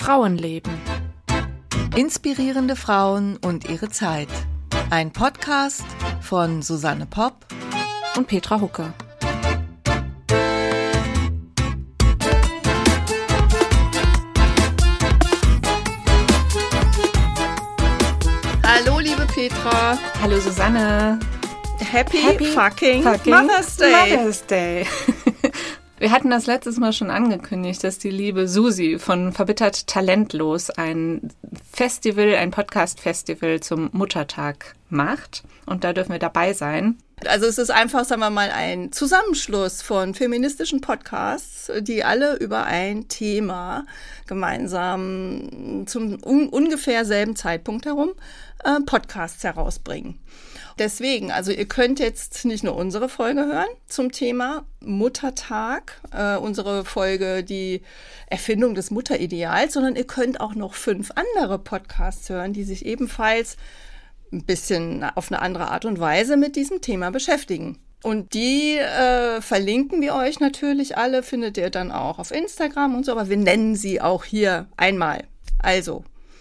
Frauenleben. Inspirierende Frauen und ihre Zeit. Ein Podcast von Susanne Popp Und Petra Hucke. Hallo liebe Petra. Hallo Susanne. Happy fucking Mother's Day. Mother's Day. Wir hatten das letztes Mal schon angekündigt, dass die liebe Susi von Verbittert Talentlos ein Podcast-Festival zum Muttertag macht. Und da dürfen wir dabei sein. Also es ist einfach, sagen wir mal, ein Zusammenschluss von feministischen Podcasts, die alle über ein Thema gemeinsam zum ungefähr selben Zeitpunkt herum Podcasts herausbringen. Deswegen, also ihr könnt jetzt nicht nur unsere Folge hören zum Thema Muttertag, unsere Folge die Erfindung des Mutterideals, sondern ihr könnt auch noch 5 andere Podcasts hören, die sich ebenfalls ein bisschen auf eine andere Art und Weise mit diesem Thema beschäftigen. Und die verlinken wir euch natürlich alle, findet ihr dann auch auf Instagram und so, aber wir nennen sie auch hier einmal. Also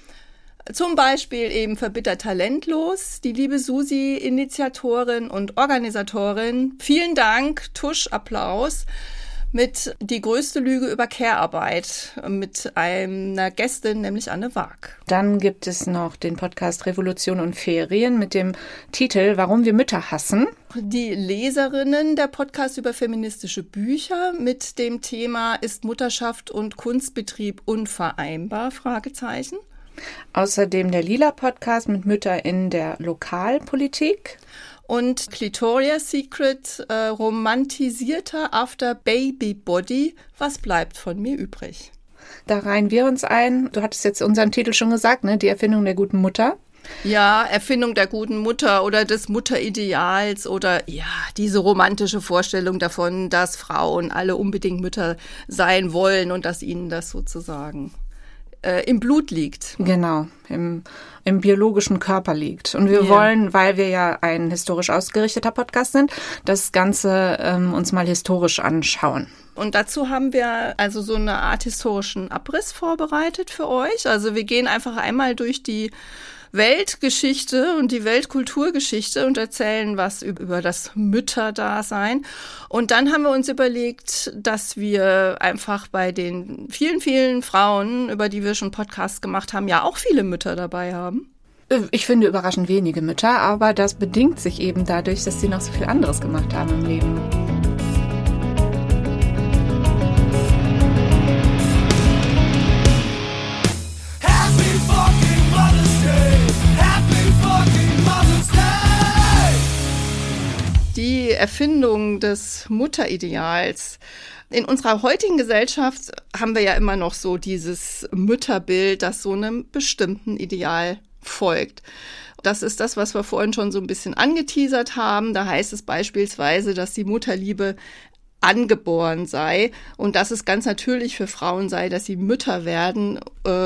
zum Beispiel eben Verbittert Talentlos, die liebe Susi, Initiatorin und Organisatorin. Vielen Dank, Tusch, Applaus, mit Die größte Lüge über Care-Arbeit mit einer Gästin, nämlich Anne Waag. Dann gibt es noch den Podcast Revolution und Ferien mit dem Titel Warum wir Mütter hassen. Die Leserinnen, der Podcast über feministische Bücher mit dem Thema Ist Mutterschaft und Kunstbetrieb unvereinbar? Fragezeichen. Außerdem der Lila-Podcast mit Mütter in der Lokalpolitik. Und Clitoria's Secret, romantisierter After Baby Body. Was bleibt von mir übrig? Da reihen wir uns ein. Du hattest jetzt unseren Titel schon gesagt, ne? Die Erfindung der guten Mutter. Ja, Erfindung der guten Mutter oder des Mutterideals oder ja, diese romantische Vorstellung davon, dass Frauen alle unbedingt Mütter sein wollen und dass ihnen das sozusagen im Blut liegt. Genau, im biologischen Körper liegt. Und wir wollen, weil wir ja ein historisch ausgerichteter Podcast sind, das Ganze uns mal historisch anschauen. Und dazu haben wir also so eine Art historischen Abriss vorbereitet für euch. Also wir gehen einfach einmal durch die Weltgeschichte und die Weltkulturgeschichte und erzählen was über das Mütterdasein. Und dann haben wir uns überlegt, dass wir einfach bei den vielen, vielen Frauen, über die wir schon Podcasts gemacht haben, ja auch viele Mütter dabei haben. Ich finde überraschend wenige Mütter, aber das bedingt sich eben dadurch, dass sie noch so viel anderes gemacht haben im Leben. Die Erfindung des Mutterideals. In unserer heutigen Gesellschaft haben wir ja immer noch so dieses Mütterbild, das so einem bestimmten Ideal folgt. Das ist das, was wir vorhin schon so ein bisschen angeteasert haben. Da heißt es beispielsweise, dass die Mutterliebe angeboren sei und dass es ganz natürlich für Frauen sei, dass sie Mütter werden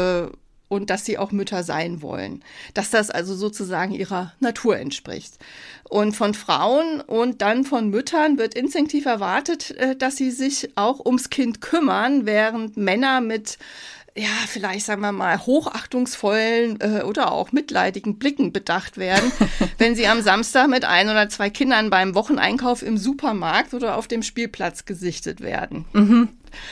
und dass sie auch Mütter sein wollen. Dass das also sozusagen ihrer Natur entspricht. Und von Frauen und dann von Müttern wird instinktiv erwartet, dass sie sich auch ums Kind kümmern, während Männer mit, ja, vielleicht sagen wir mal, hochachtungsvollen oder auch mitleidigen Blicken bedacht werden, wenn sie am Samstag mit 1 oder 2 Kindern beim Wocheneinkauf im Supermarkt oder auf dem Spielplatz gesichtet werden. Mhm.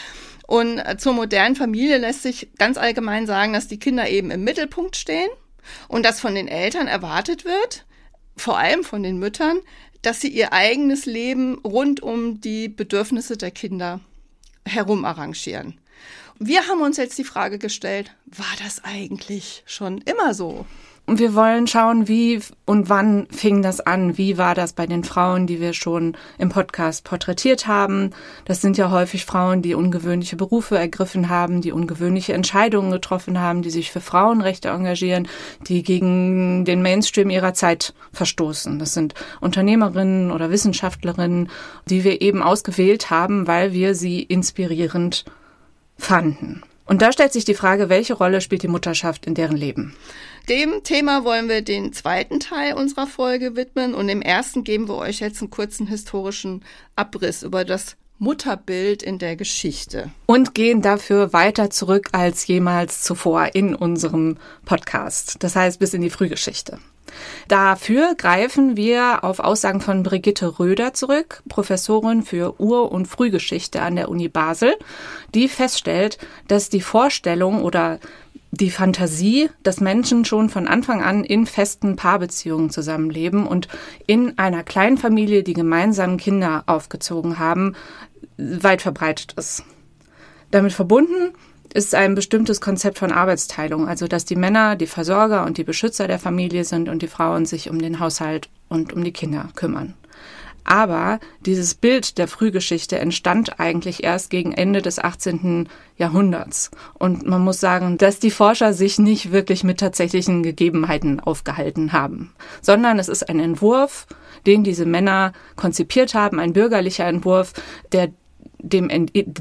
Und zur modernen Familie lässt sich ganz allgemein sagen, dass die Kinder eben im Mittelpunkt stehen und dass von den Eltern erwartet wird, vor allem von den Müttern, dass sie ihr eigenes Leben rund um die Bedürfnisse der Kinder herum arrangieren. Wir haben uns jetzt die Frage gestellt, war das eigentlich schon immer so? Und wir wollen schauen, wie und wann fing das an? Wie war das bei den Frauen, die wir schon im Podcast porträtiert haben? Das sind ja häufig Frauen, die ungewöhnliche Berufe ergriffen haben, die ungewöhnliche Entscheidungen getroffen haben, die sich für Frauenrechte engagieren, die gegen den Mainstream ihrer Zeit verstoßen. Das sind Unternehmerinnen oder Wissenschaftlerinnen, die wir eben ausgewählt haben, weil wir sie inspirierend fanden. Und da stellt sich die Frage, welche Rolle spielt die Mutterschaft in deren Leben? Dem Thema wollen wir den zweiten Teil unserer Folge widmen und im ersten geben wir euch jetzt einen kurzen historischen Abriss über das Mutterbild in der Geschichte. Und gehen dafür weiter zurück als jemals zuvor in unserem Podcast. Das heißt bis in die Frühgeschichte. Dafür greifen wir auf Aussagen von Brigitte Röder zurück, Professorin für Ur- und Frühgeschichte an der Uni Basel, die feststellt, dass die Vorstellung oder die Fantasie, dass Menschen schon von Anfang an in festen Paarbeziehungen zusammenleben und in einer kleinen Familie die gemeinsamen Kinder aufgezogen haben, weit verbreitet ist. Damit verbunden ist ein bestimmtes Konzept von Arbeitsteilung, also dass die Männer die Versorger und die Beschützer der Familie sind und die Frauen sich um den Haushalt und um die Kinder kümmern. Aber dieses Bild der Frühgeschichte entstand eigentlich erst gegen Ende des 18. Jahrhunderts. Und man muss sagen, dass die Forscher sich nicht wirklich mit tatsächlichen Gegebenheiten aufgehalten haben, sondern es ist ein Entwurf, den diese Männer konzipiert haben, ein bürgerlicher Entwurf, der dem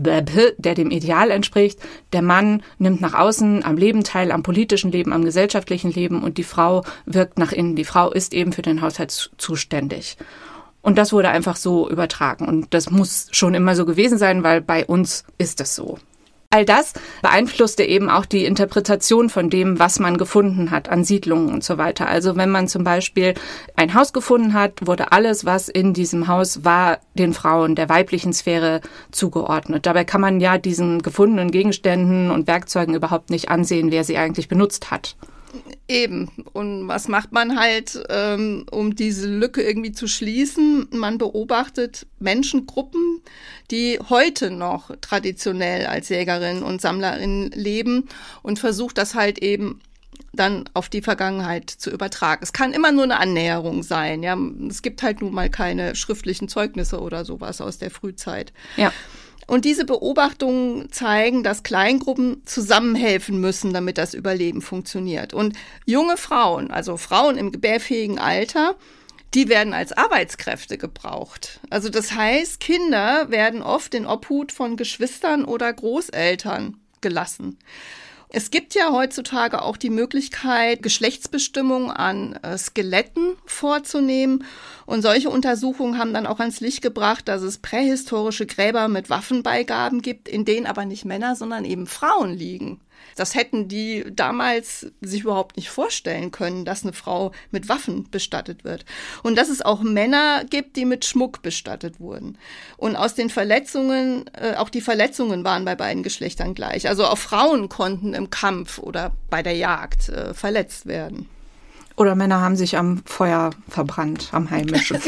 Ideal entspricht. Der Mann nimmt nach außen am Leben teil, am politischen Leben, am gesellschaftlichen Leben und die Frau wirkt nach innen. Die Frau ist eben für den Haushalt zuständig. Und das wurde einfach so übertragen. Und das muss schon immer so gewesen sein, weil bei uns ist es so. All das beeinflusste eben auch die Interpretation von dem, was man gefunden hat an Siedlungen und so weiter. Also wenn man zum Beispiel ein Haus gefunden hat, wurde alles, was in diesem Haus war, den Frauen der weiblichen Sphäre zugeordnet. Dabei kann man ja diesen gefundenen Gegenständen und Werkzeugen überhaupt nicht ansehen, wer sie eigentlich benutzt hat. Eben. Und was macht man halt, um diese Lücke irgendwie zu schließen? Man beobachtet Menschengruppen, die heute noch traditionell als Jägerinnen und Sammlerinnen leben und versucht das halt eben dann auf die Vergangenheit zu übertragen. Es kann immer nur eine Annäherung sein. Ja, es gibt halt nun mal keine schriftlichen Zeugnisse oder sowas aus der Frühzeit. Ja. Und diese Beobachtungen zeigen, dass Kleingruppen zusammenhelfen müssen, damit das Überleben funktioniert. Und junge Frauen, also Frauen im gebärfähigen Alter, die werden als Arbeitskräfte gebraucht. Also das heißt, Kinder werden oft in Obhut von Geschwistern oder Großeltern gelassen. Es gibt ja heutzutage auch die Möglichkeit, Geschlechtsbestimmung an Skeletten vorzunehmen. Und solche Untersuchungen haben dann auch ans Licht gebracht, dass es prähistorische Gräber mit Waffenbeigaben gibt, in denen aber nicht Männer, sondern eben Frauen liegen. Das hätten die damals sich überhaupt nicht vorstellen können, dass eine Frau mit Waffen bestattet wird. Und dass es auch Männer gibt, die mit Schmuck bestattet wurden. Und aus den Verletzungen, auch die Verletzungen waren bei beiden Geschlechtern gleich. Also auch Frauen konnten im Kampf oder bei der Jagd verletzt werden. Oder Männer haben sich am Feuer verbrannt, am heimischen.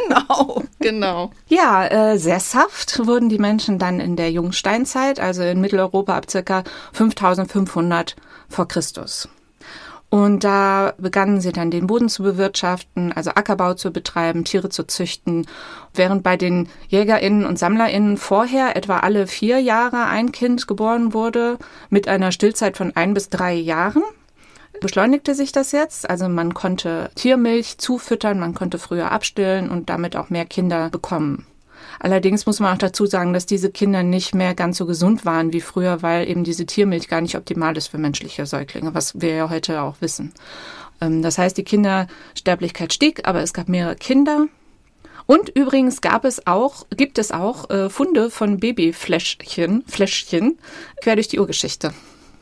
Genau. Ja, sesshaft wurden die Menschen dann in der Jungsteinzeit, also in Mitteleuropa ab ca. 5500 vor Christus. Und da begannen sie dann den Boden zu bewirtschaften, also Ackerbau zu betreiben, Tiere zu züchten, während bei den JägerInnen und SammlerInnen vorher etwa alle 4 Jahre ein Kind geboren wurde, mit einer Stillzeit von 1 bis 3 Jahren. Beschleunigte sich das jetzt, also man konnte Tiermilch zufüttern, man konnte früher abstillen und damit auch mehr Kinder bekommen. Allerdings muss man auch dazu sagen, dass diese Kinder nicht mehr ganz so gesund waren wie früher, weil eben diese Tiermilch gar nicht optimal ist für menschliche Säuglinge, was wir ja heute auch wissen. Das heißt, die Kindersterblichkeit stieg, aber es gab mehrere Kinder. Und übrigens gibt es auch Funde von Babyfläschchen quer durch die Urgeschichte.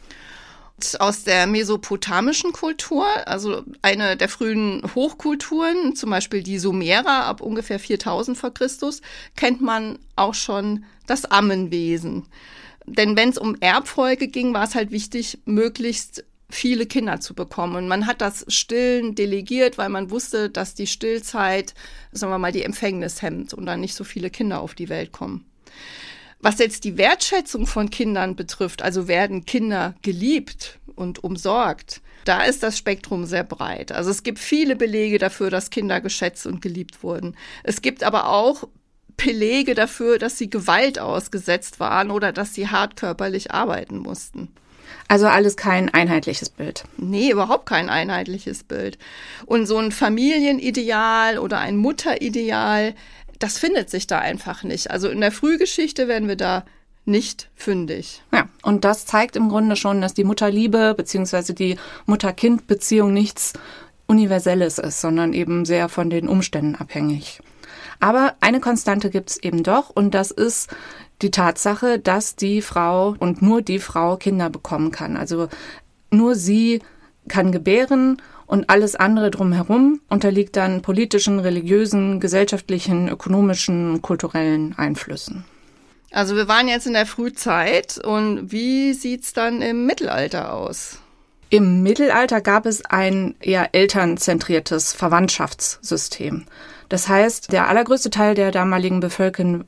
Aus der mesopotamischen Kultur, also eine der frühen Hochkulturen, zum Beispiel die Sumerer ab ungefähr 4000 vor Christus, kennt man auch schon das Ammenwesen. Denn wenn es um Erbfolge ging, war es halt wichtig, möglichst viele Kinder zu bekommen. Und man hat das Stillen delegiert, weil man wusste, dass die Stillzeit, sagen wir mal, die Empfängnis hemmt und dann nicht so viele Kinder auf die Welt kommen. Was jetzt die Wertschätzung von Kindern betrifft, also werden Kinder geliebt und umsorgt, da ist das Spektrum sehr breit. Also es gibt viele Belege dafür, dass Kinder geschätzt und geliebt wurden. Es gibt aber auch Belege dafür, dass sie Gewalt ausgesetzt waren oder dass sie hart körperlich arbeiten mussten. Also alles kein einheitliches Bild. Nee, überhaupt kein einheitliches Bild. Und so ein Familienideal oder ein Mutterideal, das findet sich da einfach nicht. Also in der Frühgeschichte werden wir da nicht fündig. Ja, und das zeigt im Grunde schon, dass die Mutterliebe bzw. die Mutter-Kind-Beziehung nichts Universelles ist, sondern eben sehr von den Umständen abhängig. Aber eine Konstante gibt es eben doch, und das ist die Tatsache, dass die Frau und nur die Frau Kinder bekommen kann. Also nur sie kann gebären und alles andere drumherum unterliegt dann politischen, religiösen, gesellschaftlichen, ökonomischen, kulturellen Einflüssen. Also wir waren jetzt in der Frühzeit, und wie sieht's dann im Mittelalter aus? Im Mittelalter gab es ein eher elternzentriertes Verwandtschaftssystem. Das heißt, der allergrößte Teil der damaligen Bevölkerung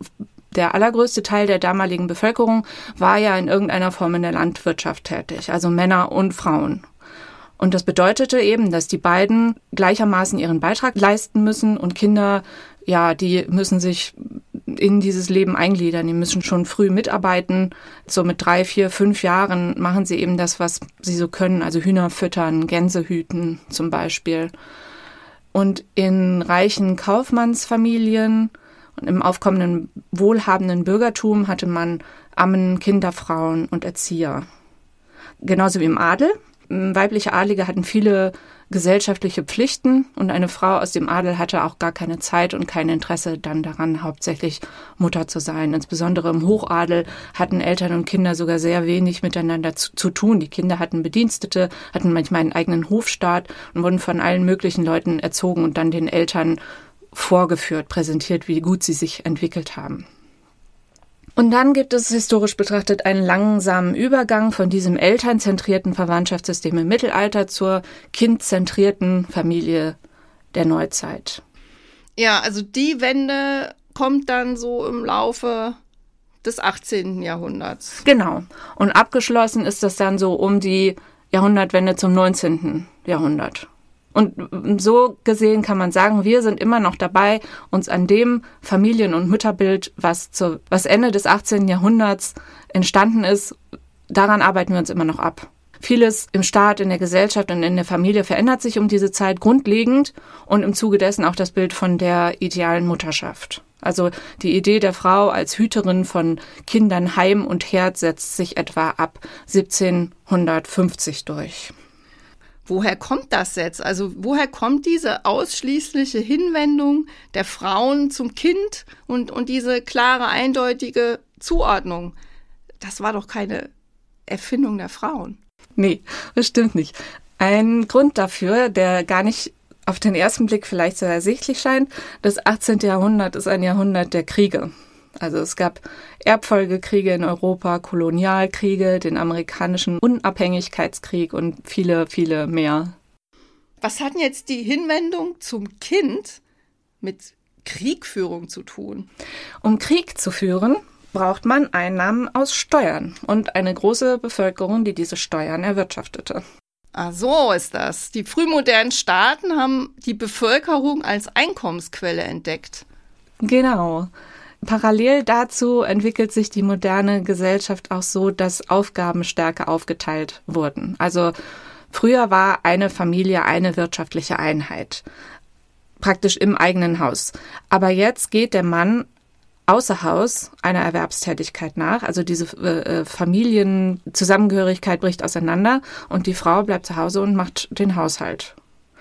war ja in irgendeiner Form in der Landwirtschaft tätig, also Männer und Frauen. Und das bedeutete eben, dass die beiden gleichermaßen ihren Beitrag leisten müssen, und Kinder, ja, die müssen sich in dieses Leben eingliedern. Die müssen schon früh mitarbeiten. So mit 3, 4, 5 Jahren machen sie eben das, was sie so können. Also Hühner füttern, Gänse hüten zum Beispiel. Und in reichen Kaufmannsfamilien und im aufkommenden wohlhabenden Bürgertum hatte man Ammen, Kinderfrauen und Erzieher. Genauso wie im Adel. Weibliche Adlige hatten viele gesellschaftliche Pflichten, und eine Frau aus dem Adel hatte auch gar keine Zeit und kein Interesse dann daran, hauptsächlich Mutter zu sein. Insbesondere im Hochadel hatten Eltern und Kinder sogar sehr wenig miteinander zu tun. Die Kinder hatten Bedienstete, hatten manchmal einen eigenen Hofstaat und wurden von allen möglichen Leuten erzogen und dann den Eltern vorgeführt, präsentiert, wie gut sie sich entwickelt haben. Und dann gibt es historisch betrachtet einen langsamen Übergang von diesem elternzentrierten Verwandtschaftssystem im Mittelalter zur kindzentrierten Familie der Neuzeit. Ja, also die Wende kommt dann so im Laufe des 18. Jahrhunderts. Genau. Und abgeschlossen ist das dann so um die Jahrhundertwende zum 19. Jahrhundert. Und so gesehen kann man sagen, wir sind immer noch dabei, uns an dem Familien- und Mütterbild, was Ende des 18. Jahrhunderts entstanden ist, daran arbeiten wir uns immer noch ab. Vieles im Staat, in der Gesellschaft und in der Familie verändert sich um diese Zeit grundlegend, und im Zuge dessen auch das Bild von der idealen Mutterschaft. Also die Idee der Frau als Hüterin von Kindern, Heim und Herd setzt sich etwa ab 1750 durch. Woher kommt das jetzt? Also woher kommt diese ausschließliche Hinwendung der Frauen zum Kind und diese klare, eindeutige Zuordnung? Das war doch keine Erfindung der Frauen. Nee, das stimmt nicht. Ein Grund dafür, der gar nicht auf den ersten Blick vielleicht so ersichtlich scheint, das 18. Jahrhundert ist ein Jahrhundert der Kriege. Also es gab Erbfolgekriege in Europa, Kolonialkriege, den amerikanischen Unabhängigkeitskrieg und viele, viele mehr. Was hat denn jetzt die Hinwendung zum Kind mit Kriegführung zu tun? Um Krieg zu führen, braucht man Einnahmen aus Steuern und eine große Bevölkerung, die diese Steuern erwirtschaftete. Ah, so ist das. Die frühmodernen Staaten haben die Bevölkerung als Einkommensquelle entdeckt. Genau. Parallel dazu entwickelt sich die moderne Gesellschaft auch so, dass Aufgaben stärker aufgeteilt wurden. Also früher war eine Familie eine wirtschaftliche Einheit, praktisch im eigenen Haus. Aber jetzt geht der Mann außer Haus einer Erwerbstätigkeit nach. Also diese Familienzusammengehörigkeit bricht auseinander und die Frau bleibt zu Hause und macht den Haushalt.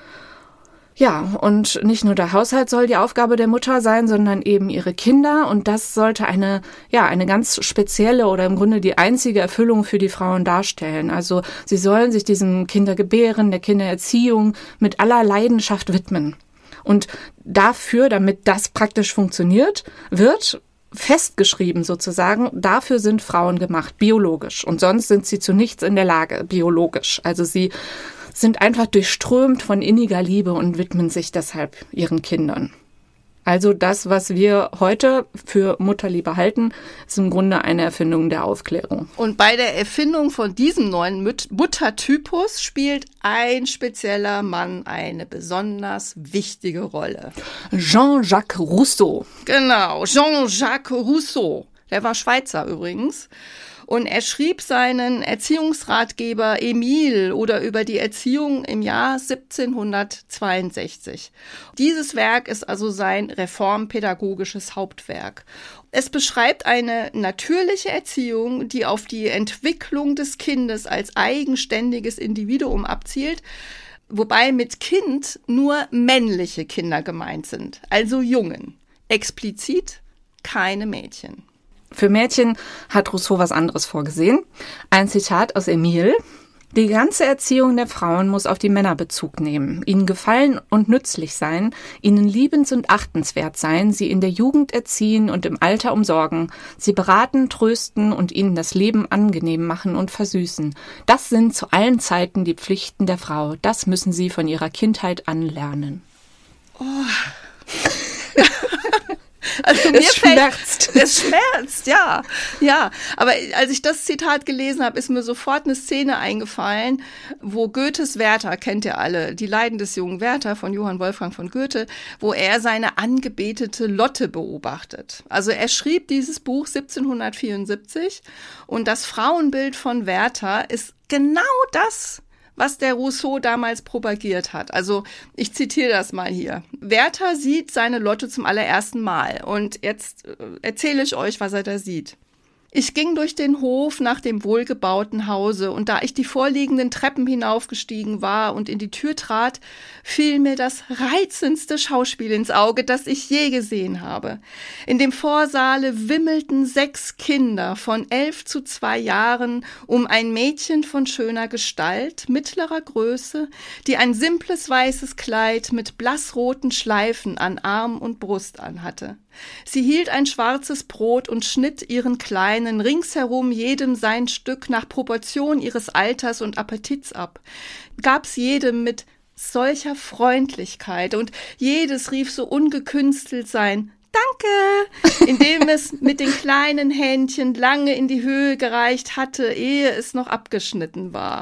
Ja, und nicht nur der Haushalt soll die Aufgabe der Mutter sein, sondern eben ihre Kinder. Und das sollte eine ganz spezielle oder im Grunde die einzige Erfüllung für die Frauen darstellen. Also sie sollen sich diesem Kindergebären, der Kindererziehung mit aller Leidenschaft widmen. Und dafür, damit das praktisch funktioniert, wird festgeschrieben sozusagen, dafür sind Frauen gemacht, biologisch. Und sonst sind sie zu nichts in der Lage, biologisch. Also sie sind einfach durchströmt von inniger Liebe und widmen sich deshalb ihren Kindern. Also das, was wir heute für Mutterliebe halten, ist im Grunde eine Erfindung der Aufklärung. Und bei der Erfindung von diesem neuen Muttertypus spielt ein spezieller Mann eine besonders wichtige Rolle. Jean-Jacques Rousseau. Genau, Jean-Jacques Rousseau. Der war Schweizer übrigens. Und er schrieb seinen Erziehungsratgeber Emile oder über die Erziehung im Jahr 1762. Dieses Werk ist also sein reformpädagogisches Hauptwerk. Es beschreibt eine natürliche Erziehung, die auf die Entwicklung des Kindes als eigenständiges Individuum abzielt, wobei mit Kind nur männliche Kinder gemeint sind, also Jungen. explizit keine Mädchen. Für Mädchen hat Rousseau was anderes vorgesehen. Ein Zitat aus Emile: Die ganze Erziehung der Frauen muss auf die Männer Bezug nehmen, ihnen gefallen und nützlich sein, ihnen liebens- und achtenswert sein, sie in der Jugend erziehen und im Alter umsorgen, sie beraten, trösten und ihnen das Leben angenehm machen und versüßen. Das sind zu allen Zeiten die Pflichten der Frau. Das müssen sie von ihrer Kindheit an lernen. Oh. Also es schmerzt. Es schmerzt, ja. Ja, aber als ich das Zitat gelesen habe, ist mir sofort eine Szene eingefallen, wo Goethes Werther, kennt ihr alle, die Leiden des jungen Werther von Johann Wolfgang von Goethe, wo er seine angebetete Lotte beobachtet. Also er schrieb dieses Buch 1774 und das Frauenbild von Werther ist genau das, was der Rousseau damals propagiert hat. Also ich zitiere das mal hier. Werther sieht seine Lotte zum allerersten Mal und jetzt erzähle ich euch, was er da sieht. Ich ging durch den Hof nach dem wohlgebauten Hause und da ich die vorliegenden Treppen hinaufgestiegen war und in die Tür trat, fiel mir das reizendste Schauspiel ins Auge, das ich je gesehen habe. In dem Vorsaale wimmelten 6 Kinder von 11 zu 2 Jahren um ein Mädchen von schöner Gestalt, mittlerer Größe, die ein simples weißes Kleid mit blassroten Schleifen an Arm und Brust anhatte. Sie hielt ein schwarzes Brot und schnitt ihren Kleinen ringsherum jedem sein Stück nach Proportion ihres Alters und Appetits ab, gab's jedem mit solcher Freundlichkeit und jedes rief so ungekünstelt sein »Danke«, indem es mit den kleinen Händchen lange in die Höhe gereicht hatte, ehe es noch abgeschnitten war.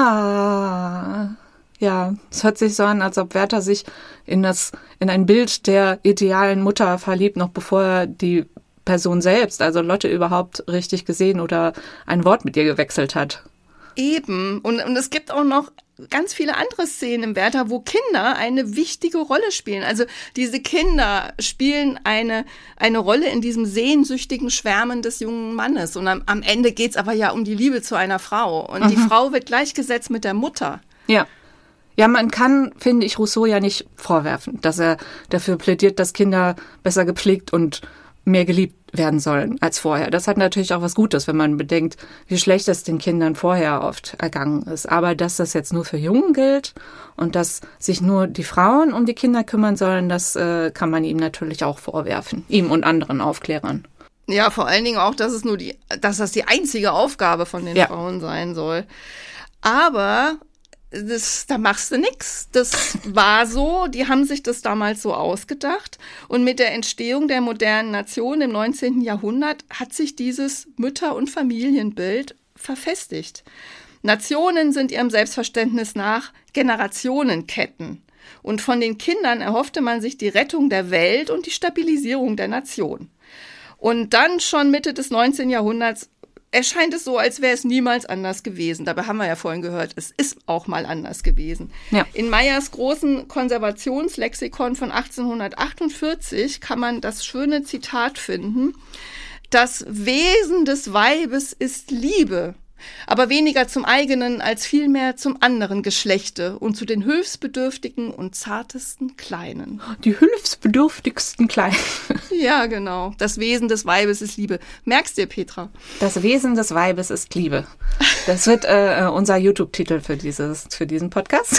Ah, ja, es hört sich so an, als ob Werther sich in ein Bild der idealen Mutter verliebt, noch bevor er die Person selbst, also Lotte, überhaupt richtig gesehen oder ein Wort mit ihr gewechselt hat. Eben. Und es gibt auch noch ganz viele andere Szenen im Werther, wo Kinder eine wichtige Rolle spielen. Also diese Kinder spielen eine Rolle in diesem sehnsüchtigen Schwärmen des jungen Mannes. Und am Ende geht's aber ja um die Liebe zu einer Frau. Und die Frau wird gleichgesetzt mit der Mutter. Ja. Ja, man kann, finde ich, Rousseau ja nicht vorwerfen, dass er dafür plädiert, dass Kinder besser gepflegt und mehr geliebt werden sollen als vorher. Das hat natürlich auch was Gutes, wenn man bedenkt, wie schlecht es den Kindern vorher oft ergangen ist. Aber dass das jetzt nur für Jungen gilt und dass sich nur die Frauen um die Kinder kümmern sollen, das kann man ihm natürlich auch vorwerfen, ihm und anderen Aufklärern. Ja, vor allen Dingen auch, dass das die einzige Aufgabe von den Frauen sein soll. Aber da machst du nix. Das war so, die haben sich das damals so ausgedacht. Und mit der Entstehung der modernen Nation im 19. Jahrhundert hat sich dieses Mütter- und Familienbild verfestigt. Nationen sind ihrem Selbstverständnis nach Generationenketten. Und von den Kindern erhoffte man sich die Rettung der Welt und die Stabilisierung der Nation. Und dann schon Mitte des 19. Jahrhunderts erscheint es so, als wäre es niemals anders gewesen. Dabei haben wir ja vorhin gehört, es ist auch mal anders gewesen. Ja. In Meyers großen Konservationslexikon von 1848 kann man das schöne Zitat finden: Das Wesen des Weibes ist Liebe, aber weniger zum eigenen als vielmehr zum anderen Geschlechte und zu den hilfsbedürftigen und zartesten Kleinen. Die hilfsbedürftigsten Kleinen. Ja, genau. Das Wesen des Weibes ist Liebe. Merkst dir, Petra? Das Wesen des Weibes ist Liebe. Das wird unser YouTube-Titel für diesen Podcast.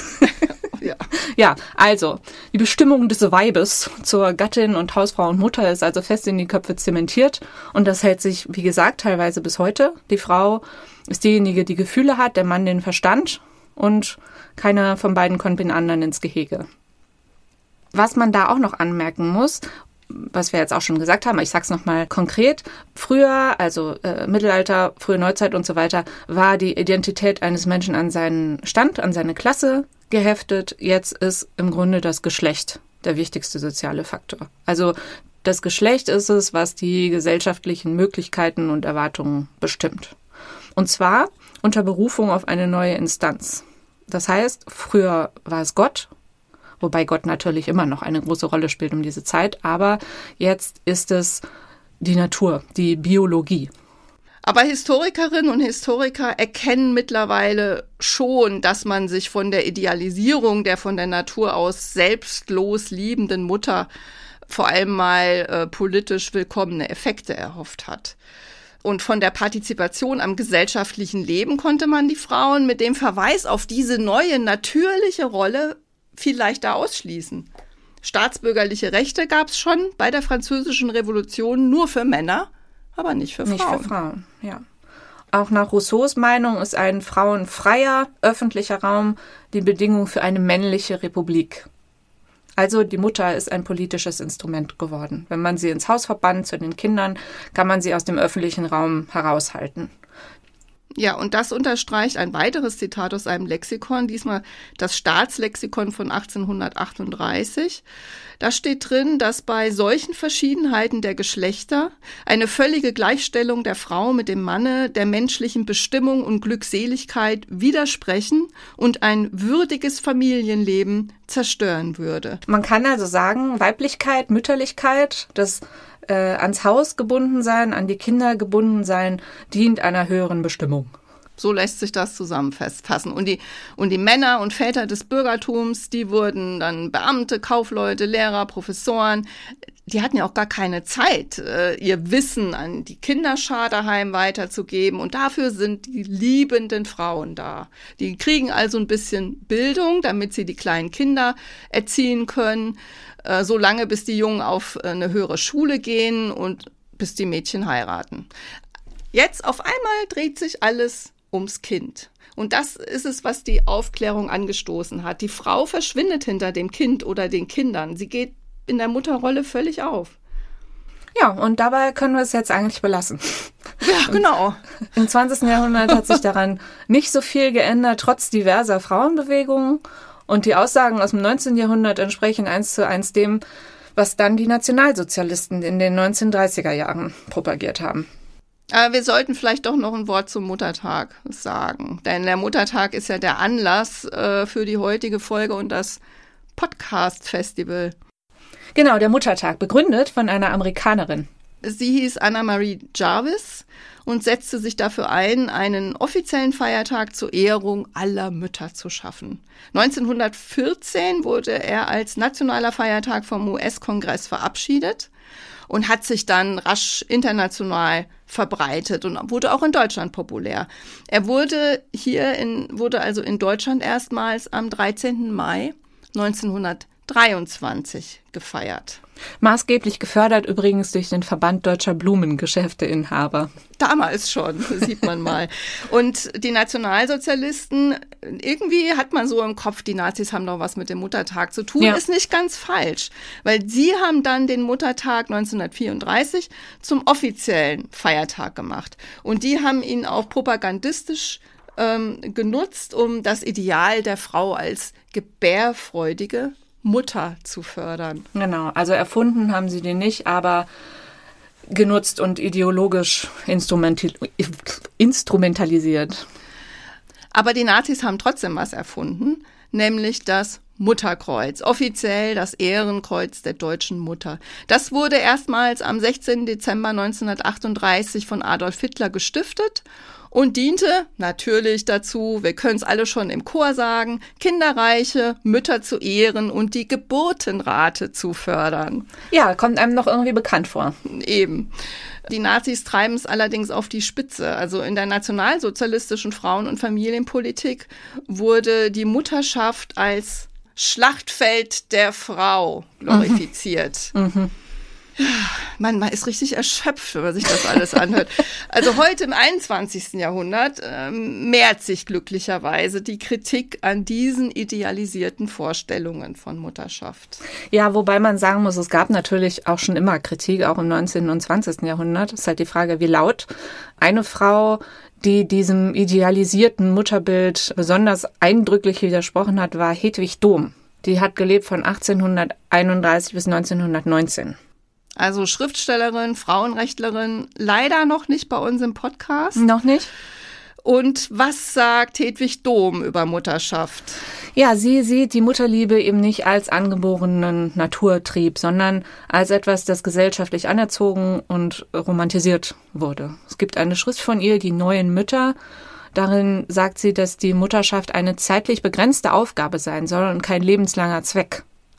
Ja, also die Bestimmung des Weibes zur Gattin und Hausfrau und Mutter ist also fest in die Köpfe zementiert und das hält sich, wie gesagt, teilweise bis heute. Die Frau ist diejenige, die Gefühle hat, der Mann den Verstand und keiner von beiden kommt den anderen ins Gehege. Was man da auch noch anmerken muss, was wir jetzt auch schon gesagt haben, ich sag's nochmal konkret, früher, also Mittelalter, frühe Neuzeit und so weiter, war die Identität eines Menschen an seinen Stand, an seine Klasse geheftet. Jetzt ist im Grunde das Geschlecht der wichtigste soziale Faktor. Also das Geschlecht ist es, was die gesellschaftlichen Möglichkeiten und Erwartungen bestimmt. Und zwar unter Berufung auf eine neue Instanz. Das heißt, früher war es Gott, wobei Gott natürlich immer noch eine große Rolle spielt um diese Zeit, aber jetzt ist es die Natur, die Biologie. Aber Historikerinnen und Historiker erkennen mittlerweile schon, dass man sich von der Idealisierung der von der Natur aus selbstlos liebenden Mutter vor allem mal politisch willkommene Effekte erhofft hat. Und von der Partizipation am gesellschaftlichen Leben konnte man die Frauen mit dem Verweis auf diese neue, natürliche Rolle viel leichter ausschließen. Staatsbürgerliche Rechte gab es schon bei der Französischen Revolution nur für Männer, aber nicht für Frauen. Nicht für Frauen, ja. Auch nach Rousseaus Meinung ist ein frauenfreier öffentlicher Raum die Bedingung für eine männliche Republik. Also die Mutter ist ein politisches Instrument geworden. Wenn man sie ins Haus verbannt zu den Kindern, kann man sie aus dem öffentlichen Raum heraushalten. Ja, und das unterstreicht ein weiteres Zitat aus einem Lexikon, diesmal das Staatslexikon von 1838. Da steht drin, dass bei solchen Verschiedenheiten der Geschlechter eine völlige Gleichstellung der Frau mit dem Manne der menschlichen Bestimmung und Glückseligkeit widersprechen und ein würdiges Familienleben zerstören würde. Man kann also sagen, Weiblichkeit, Mütterlichkeit, das ans Haus gebunden sein, an die Kinder gebunden sein, dient einer höheren Bestimmung. So lässt sich das zusammenfassen. Und die Männer und Väter des Bürgertums, die wurden dann Beamte, Kaufleute, Lehrer, Professoren. Die hatten ja auch gar keine Zeit, ihr Wissen an die Kinderschar daheim weiterzugeben. Und dafür sind die liebenden Frauen da. Die kriegen also ein bisschen Bildung, damit sie die kleinen Kinder erziehen können, so lange bis die Jungen auf eine höhere Schule gehen und bis die Mädchen heiraten. Jetzt auf einmal dreht sich alles ums Kind. Und das ist es, was die Aufklärung angestoßen hat. Die Frau verschwindet hinter dem Kind oder den Kindern. Sie geht in der Mutterrolle völlig auf. Ja, und dabei können wir es jetzt eigentlich belassen. Ja, genau. Im 20. Jahrhundert hat sich daran nicht so viel geändert, trotz diverser Frauenbewegungen. Und die Aussagen aus dem 19. Jahrhundert entsprechen 1:1 dem, was dann die Nationalsozialisten in den 1930er Jahren propagiert haben. Aber wir sollten vielleicht doch noch ein Wort zum Muttertag sagen. Denn der Muttertag ist ja der Anlass für die heutige Folge und das Podcast-Festival. Genau, der Muttertag, begründet von einer Amerikanerin. Sie hieß Anna Marie Jarvis und setzte sich dafür ein, einen offiziellen Feiertag zur Ehrung aller Mütter zu schaffen. 1914 wurde er als nationaler Feiertag vom US-Kongress verabschiedet und hat sich dann rasch international verbreitet und wurde auch in Deutschland populär. Er wurde also in Deutschland erstmals am 13. Mai 1923 gefeiert. Maßgeblich gefördert übrigens durch den Verband Deutscher Blumengeschäfteinhaber. Damals schon, sieht man mal. Und die Nationalsozialisten, irgendwie hat man so im Kopf, die Nazis haben doch was mit dem Muttertag zu tun, ist nicht ganz falsch. Weil sie haben dann den Muttertag 1934 zum offiziellen Feiertag gemacht. Und die haben ihn auch propagandistisch genutzt, um das Ideal der Frau als gebärfreudige Mutter zu fördern. Genau, also erfunden haben sie den nicht, aber genutzt und ideologisch instrumentalisiert. Aber die Nazis haben trotzdem was erfunden, nämlich das Mutterkreuz, offiziell das Ehrenkreuz der deutschen Mutter. Das wurde erstmals am 16. Dezember 1938 von Adolf Hitler gestiftet und diente natürlich dazu, wir können es alle schon im Chor sagen, kinderreiche Mütter zu ehren und die Geburtenrate zu fördern. Ja, kommt einem noch irgendwie bekannt vor. Eben. Die Nazis treiben es allerdings auf die Spitze. Also in der nationalsozialistischen Frauen- und Familienpolitik wurde die Mutterschaft als Schlachtfeld der Frau glorifiziert. Mhm. Man ist richtig erschöpft, wenn man sich das alles anhört. Also heute im 21. Jahrhundert mehrt sich glücklicherweise die Kritik an diesen idealisierten Vorstellungen von Mutterschaft. Ja, wobei man sagen muss, es gab natürlich auch schon immer Kritik, auch im 19. und 20. Jahrhundert. Es ist halt die Frage, wie laut. Eine Frau, die diesem idealisierten Mutterbild besonders eindrücklich widersprochen hat, war Hedwig Dohm. Die hat gelebt von 1831 bis 1919. Also Schriftstellerin, Frauenrechtlerin, leider noch nicht bei uns im Podcast. Noch nicht? Und was sagt Hedwig Dohm über Mutterschaft? Ja, sie sieht die Mutterliebe eben nicht als angeborenen Naturtrieb, sondern als etwas, das gesellschaftlich anerzogen und romantisiert wurde. Es gibt eine Schrift von ihr, Die neuen Mütter. Darin sagt sie, dass die Mutterschaft eine zeitlich begrenzte Aufgabe sein soll und kein lebenslanger Zweck.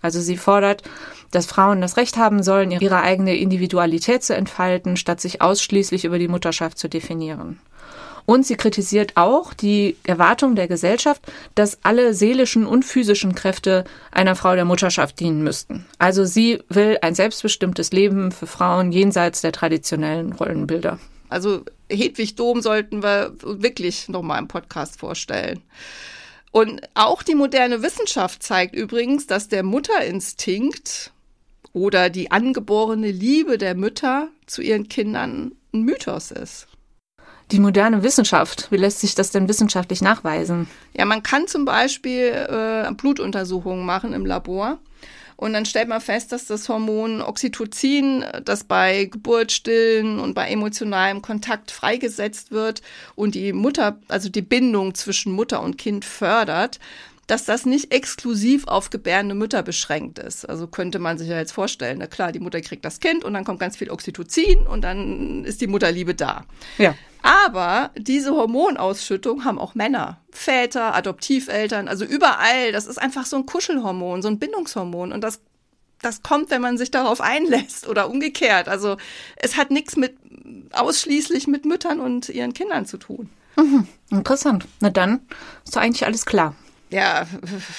Also sie fordert, dass Frauen das Recht haben sollen, ihre eigene Individualität zu entfalten, statt sich ausschließlich über die Mutterschaft zu definieren. Und sie kritisiert auch die Erwartung der Gesellschaft, dass alle seelischen und physischen Kräfte einer Frau der Mutterschaft dienen müssten. Also sie will ein selbstbestimmtes Leben für Frauen jenseits der traditionellen Rollenbilder. Also Hedwig Dohm sollten wir wirklich nochmal im Podcast vorstellen. Und auch die moderne Wissenschaft zeigt übrigens, dass der Mutterinstinkt oder die angeborene Liebe der Mütter zu ihren Kindern ein Mythos ist. Die moderne Wissenschaft, wie lässt sich das denn wissenschaftlich nachweisen? Ja, man kann zum Beispiel Blutuntersuchungen machen im Labor. Und dann stellt man fest, dass das Hormon Oxytocin, das bei Geburt, Stillen und bei emotionalem Kontakt freigesetzt wird und die Mutter, also die Bindung zwischen Mutter und Kind fördert, dass das nicht exklusiv auf gebärende Mütter beschränkt ist. Also könnte man sich ja jetzt vorstellen, na klar, die Mutter kriegt das Kind und dann kommt ganz viel Oxytocin und dann ist die Mutterliebe da. Ja. Aber diese Hormonausschüttung haben auch Männer, Väter, Adoptiveltern, also überall. Das ist einfach so ein Kuschelhormon, so ein Bindungshormon. Und das kommt, wenn man sich darauf einlässt oder umgekehrt. Also es hat nichts ausschließlich mit Müttern und ihren Kindern zu tun. Mhm, interessant. Na dann ist doch eigentlich alles klar. Ja,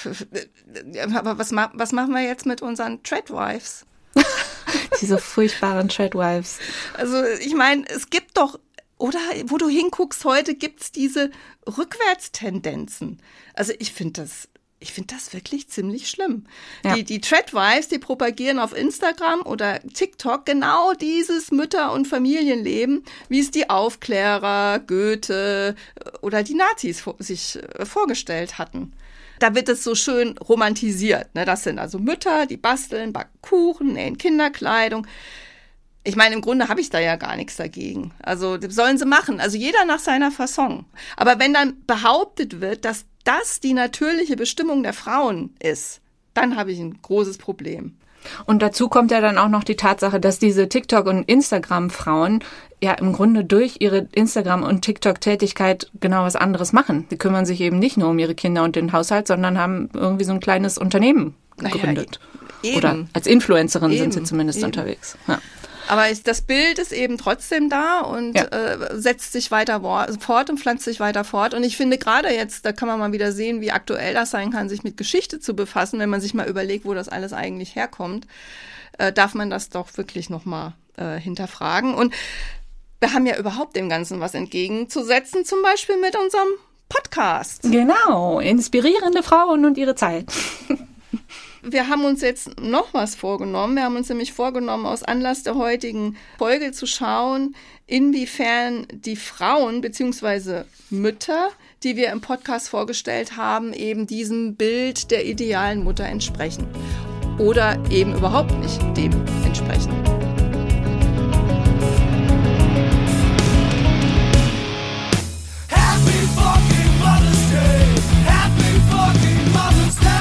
aber was machen wir jetzt mit unseren Tradwives? Diese furchtbaren Tradwives. Also ich meine, es gibt doch, oder wo du hinguckst heute, gibt's diese Rückwärtstendenzen. Also ich finde das wirklich ziemlich schlimm. Ja. Die Tradwives, die propagieren auf Instagram oder TikTok genau dieses Mütter- und Familienleben, wie es die Aufklärer, Goethe oder die Nazis sich vorgestellt hatten. Da wird es so schön romantisiert. Ne? Das sind also Mütter, die basteln, backen Kuchen, nähen Kinderkleidung. Ich meine, im Grunde habe ich da ja gar nichts dagegen. Also das sollen sie machen. Also jeder nach seiner Fasson. Aber wenn dann behauptet wird, dass das die natürliche Bestimmung der Frauen ist, dann habe ich ein großes Problem. Und dazu kommt ja dann auch noch die Tatsache, dass diese TikTok- und Instagram-Frauen ja im Grunde durch ihre Instagram- und TikTok-Tätigkeit genau was anderes machen. Die kümmern sich eben nicht nur um ihre Kinder und den Haushalt, sondern haben irgendwie so ein kleines Unternehmen gegründet. Eben. Oder als Influencerin sind sie zumindest unterwegs. Ja. Aber das Bild ist eben trotzdem da und setzt sich weiter fort und pflanzt sich weiter fort. Und ich finde gerade jetzt, da kann man mal wieder sehen, wie aktuell das sein kann, sich mit Geschichte zu befassen, wenn man sich mal überlegt, wo das alles eigentlich herkommt, darf man das doch wirklich nochmal hinterfragen. Und wir haben ja überhaupt dem Ganzen was entgegenzusetzen, zum Beispiel mit unserem Podcast. Genau, inspirierende Frauen und ihre Zeit. Wir haben uns jetzt noch was vorgenommen. Wir haben uns nämlich vorgenommen, aus Anlass der heutigen Folge zu schauen, inwiefern die Frauen bzw. Mütter, die wir im Podcast vorgestellt haben, eben diesem Bild der idealen Mutter entsprechen oder eben überhaupt nicht dem entsprechen. Happy fucking Mother's Day! Happy fucking Mother's Day!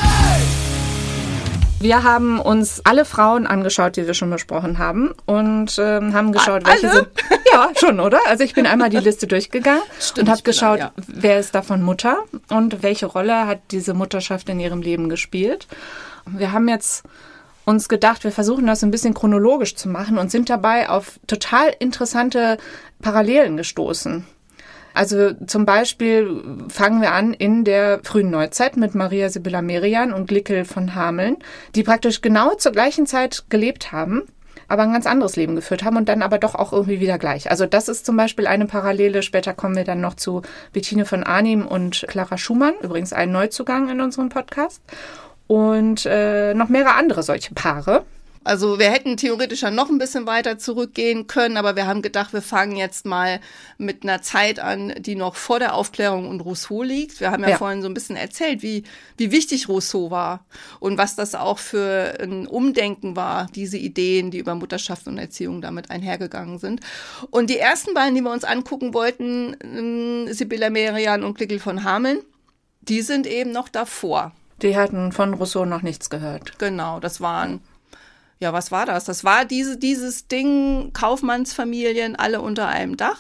Wir haben uns alle Frauen angeschaut, die wir schon besprochen haben und haben geschaut, welche sind. Ja, schon, oder? Also ich bin einmal die Liste durchgegangen und habe geschaut, wer ist davon Mutter und welche Rolle hat diese Mutterschaft in ihrem Leben gespielt. Wir haben jetzt uns gedacht, wir versuchen das ein bisschen chronologisch zu machen und sind dabei auf total interessante Parallelen gestoßen. Also zum Beispiel fangen wir an in der frühen Neuzeit mit Maria Sibylla Merian und Glickel von Hameln, die praktisch genau zur gleichen Zeit gelebt haben, aber ein ganz anderes Leben geführt haben und dann aber doch auch irgendwie wieder gleich. Also das ist zum Beispiel eine Parallele. Später kommen wir dann noch zu Bettine von Arnim und Clara Schumann, übrigens ein Neuzugang in unserem Podcast. Und noch mehrere andere solche Paare. Also wir hätten theoretisch ja noch ein bisschen weiter zurückgehen können, aber wir haben gedacht, wir fangen jetzt mal mit einer Zeit an, die noch vor der Aufklärung und Rousseau liegt. Wir haben ja vorhin so ein bisschen erzählt, wie wichtig Rousseau war und was das auch für ein Umdenken war, diese Ideen, die über Mutterschaft und Erziehung damit einhergegangen sind. Und die ersten beiden, die wir uns angucken wollten, Sibylla Merian und Glickel von Hameln, die sind eben noch davor. Die hatten von Rousseau noch nichts gehört. Genau, das waren... Ja, was war das? Das war dieses Ding, Kaufmannsfamilien, alle unter einem Dach.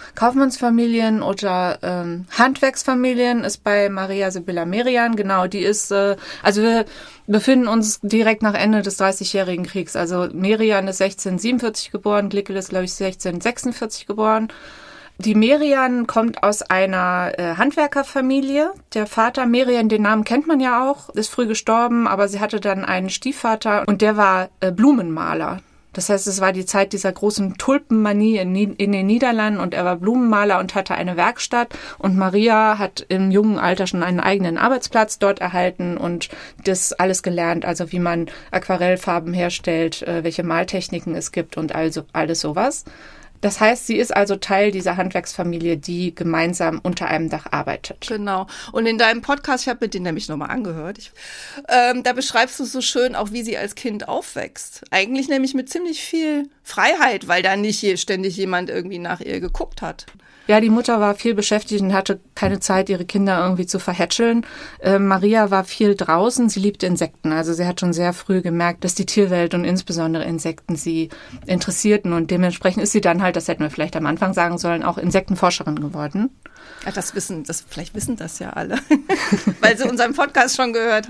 Kaufmannsfamilien oder Handwerksfamilien ist bei Maria Sibylla Merian. Genau, die ist, also wir befinden uns direkt nach Ende des 30-jährigen Kriegs. Also Merian ist 1647 geboren, Glickel ist, glaube ich, 1646 geboren. Die Merian kommt aus einer Handwerkerfamilie. Der Vater, Merian, den Namen kennt man ja auch, ist früh gestorben, aber sie hatte dann einen Stiefvater und der war Blumenmaler. Das heißt, es war die Zeit dieser großen Tulpenmanie in den Niederlanden und er war Blumenmaler und hatte eine Werkstatt. Und Maria hat im jungen Alter schon einen eigenen Arbeitsplatz dort erhalten und das alles gelernt, also wie man Aquarellfarben herstellt, welche Maltechniken es gibt und also alles sowas. Das heißt, sie ist also Teil dieser Handwerksfamilie, die gemeinsam unter einem Dach arbeitet. Genau. Und in deinem Podcast, ich habe mir den nämlich nochmal angehört, da beschreibst du so schön auch, wie sie als Kind aufwächst. Eigentlich nämlich mit ziemlich viel Freiheit, weil da nicht ständig jemand irgendwie nach ihr geguckt hat. Ja, die Mutter war viel beschäftigt und hatte keine Zeit, ihre Kinder irgendwie zu verhätscheln. Maria war viel draußen, sie liebte Insekten. Also sie hat schon sehr früh gemerkt, dass die Tierwelt und insbesondere Insekten sie interessierten. Und dementsprechend ist sie dann halt, das hätten wir vielleicht am Anfang sagen sollen, auch Insektenforscherin geworden. Ja, vielleicht wissen das ja alle, weil sie unseren Podcast schon gehört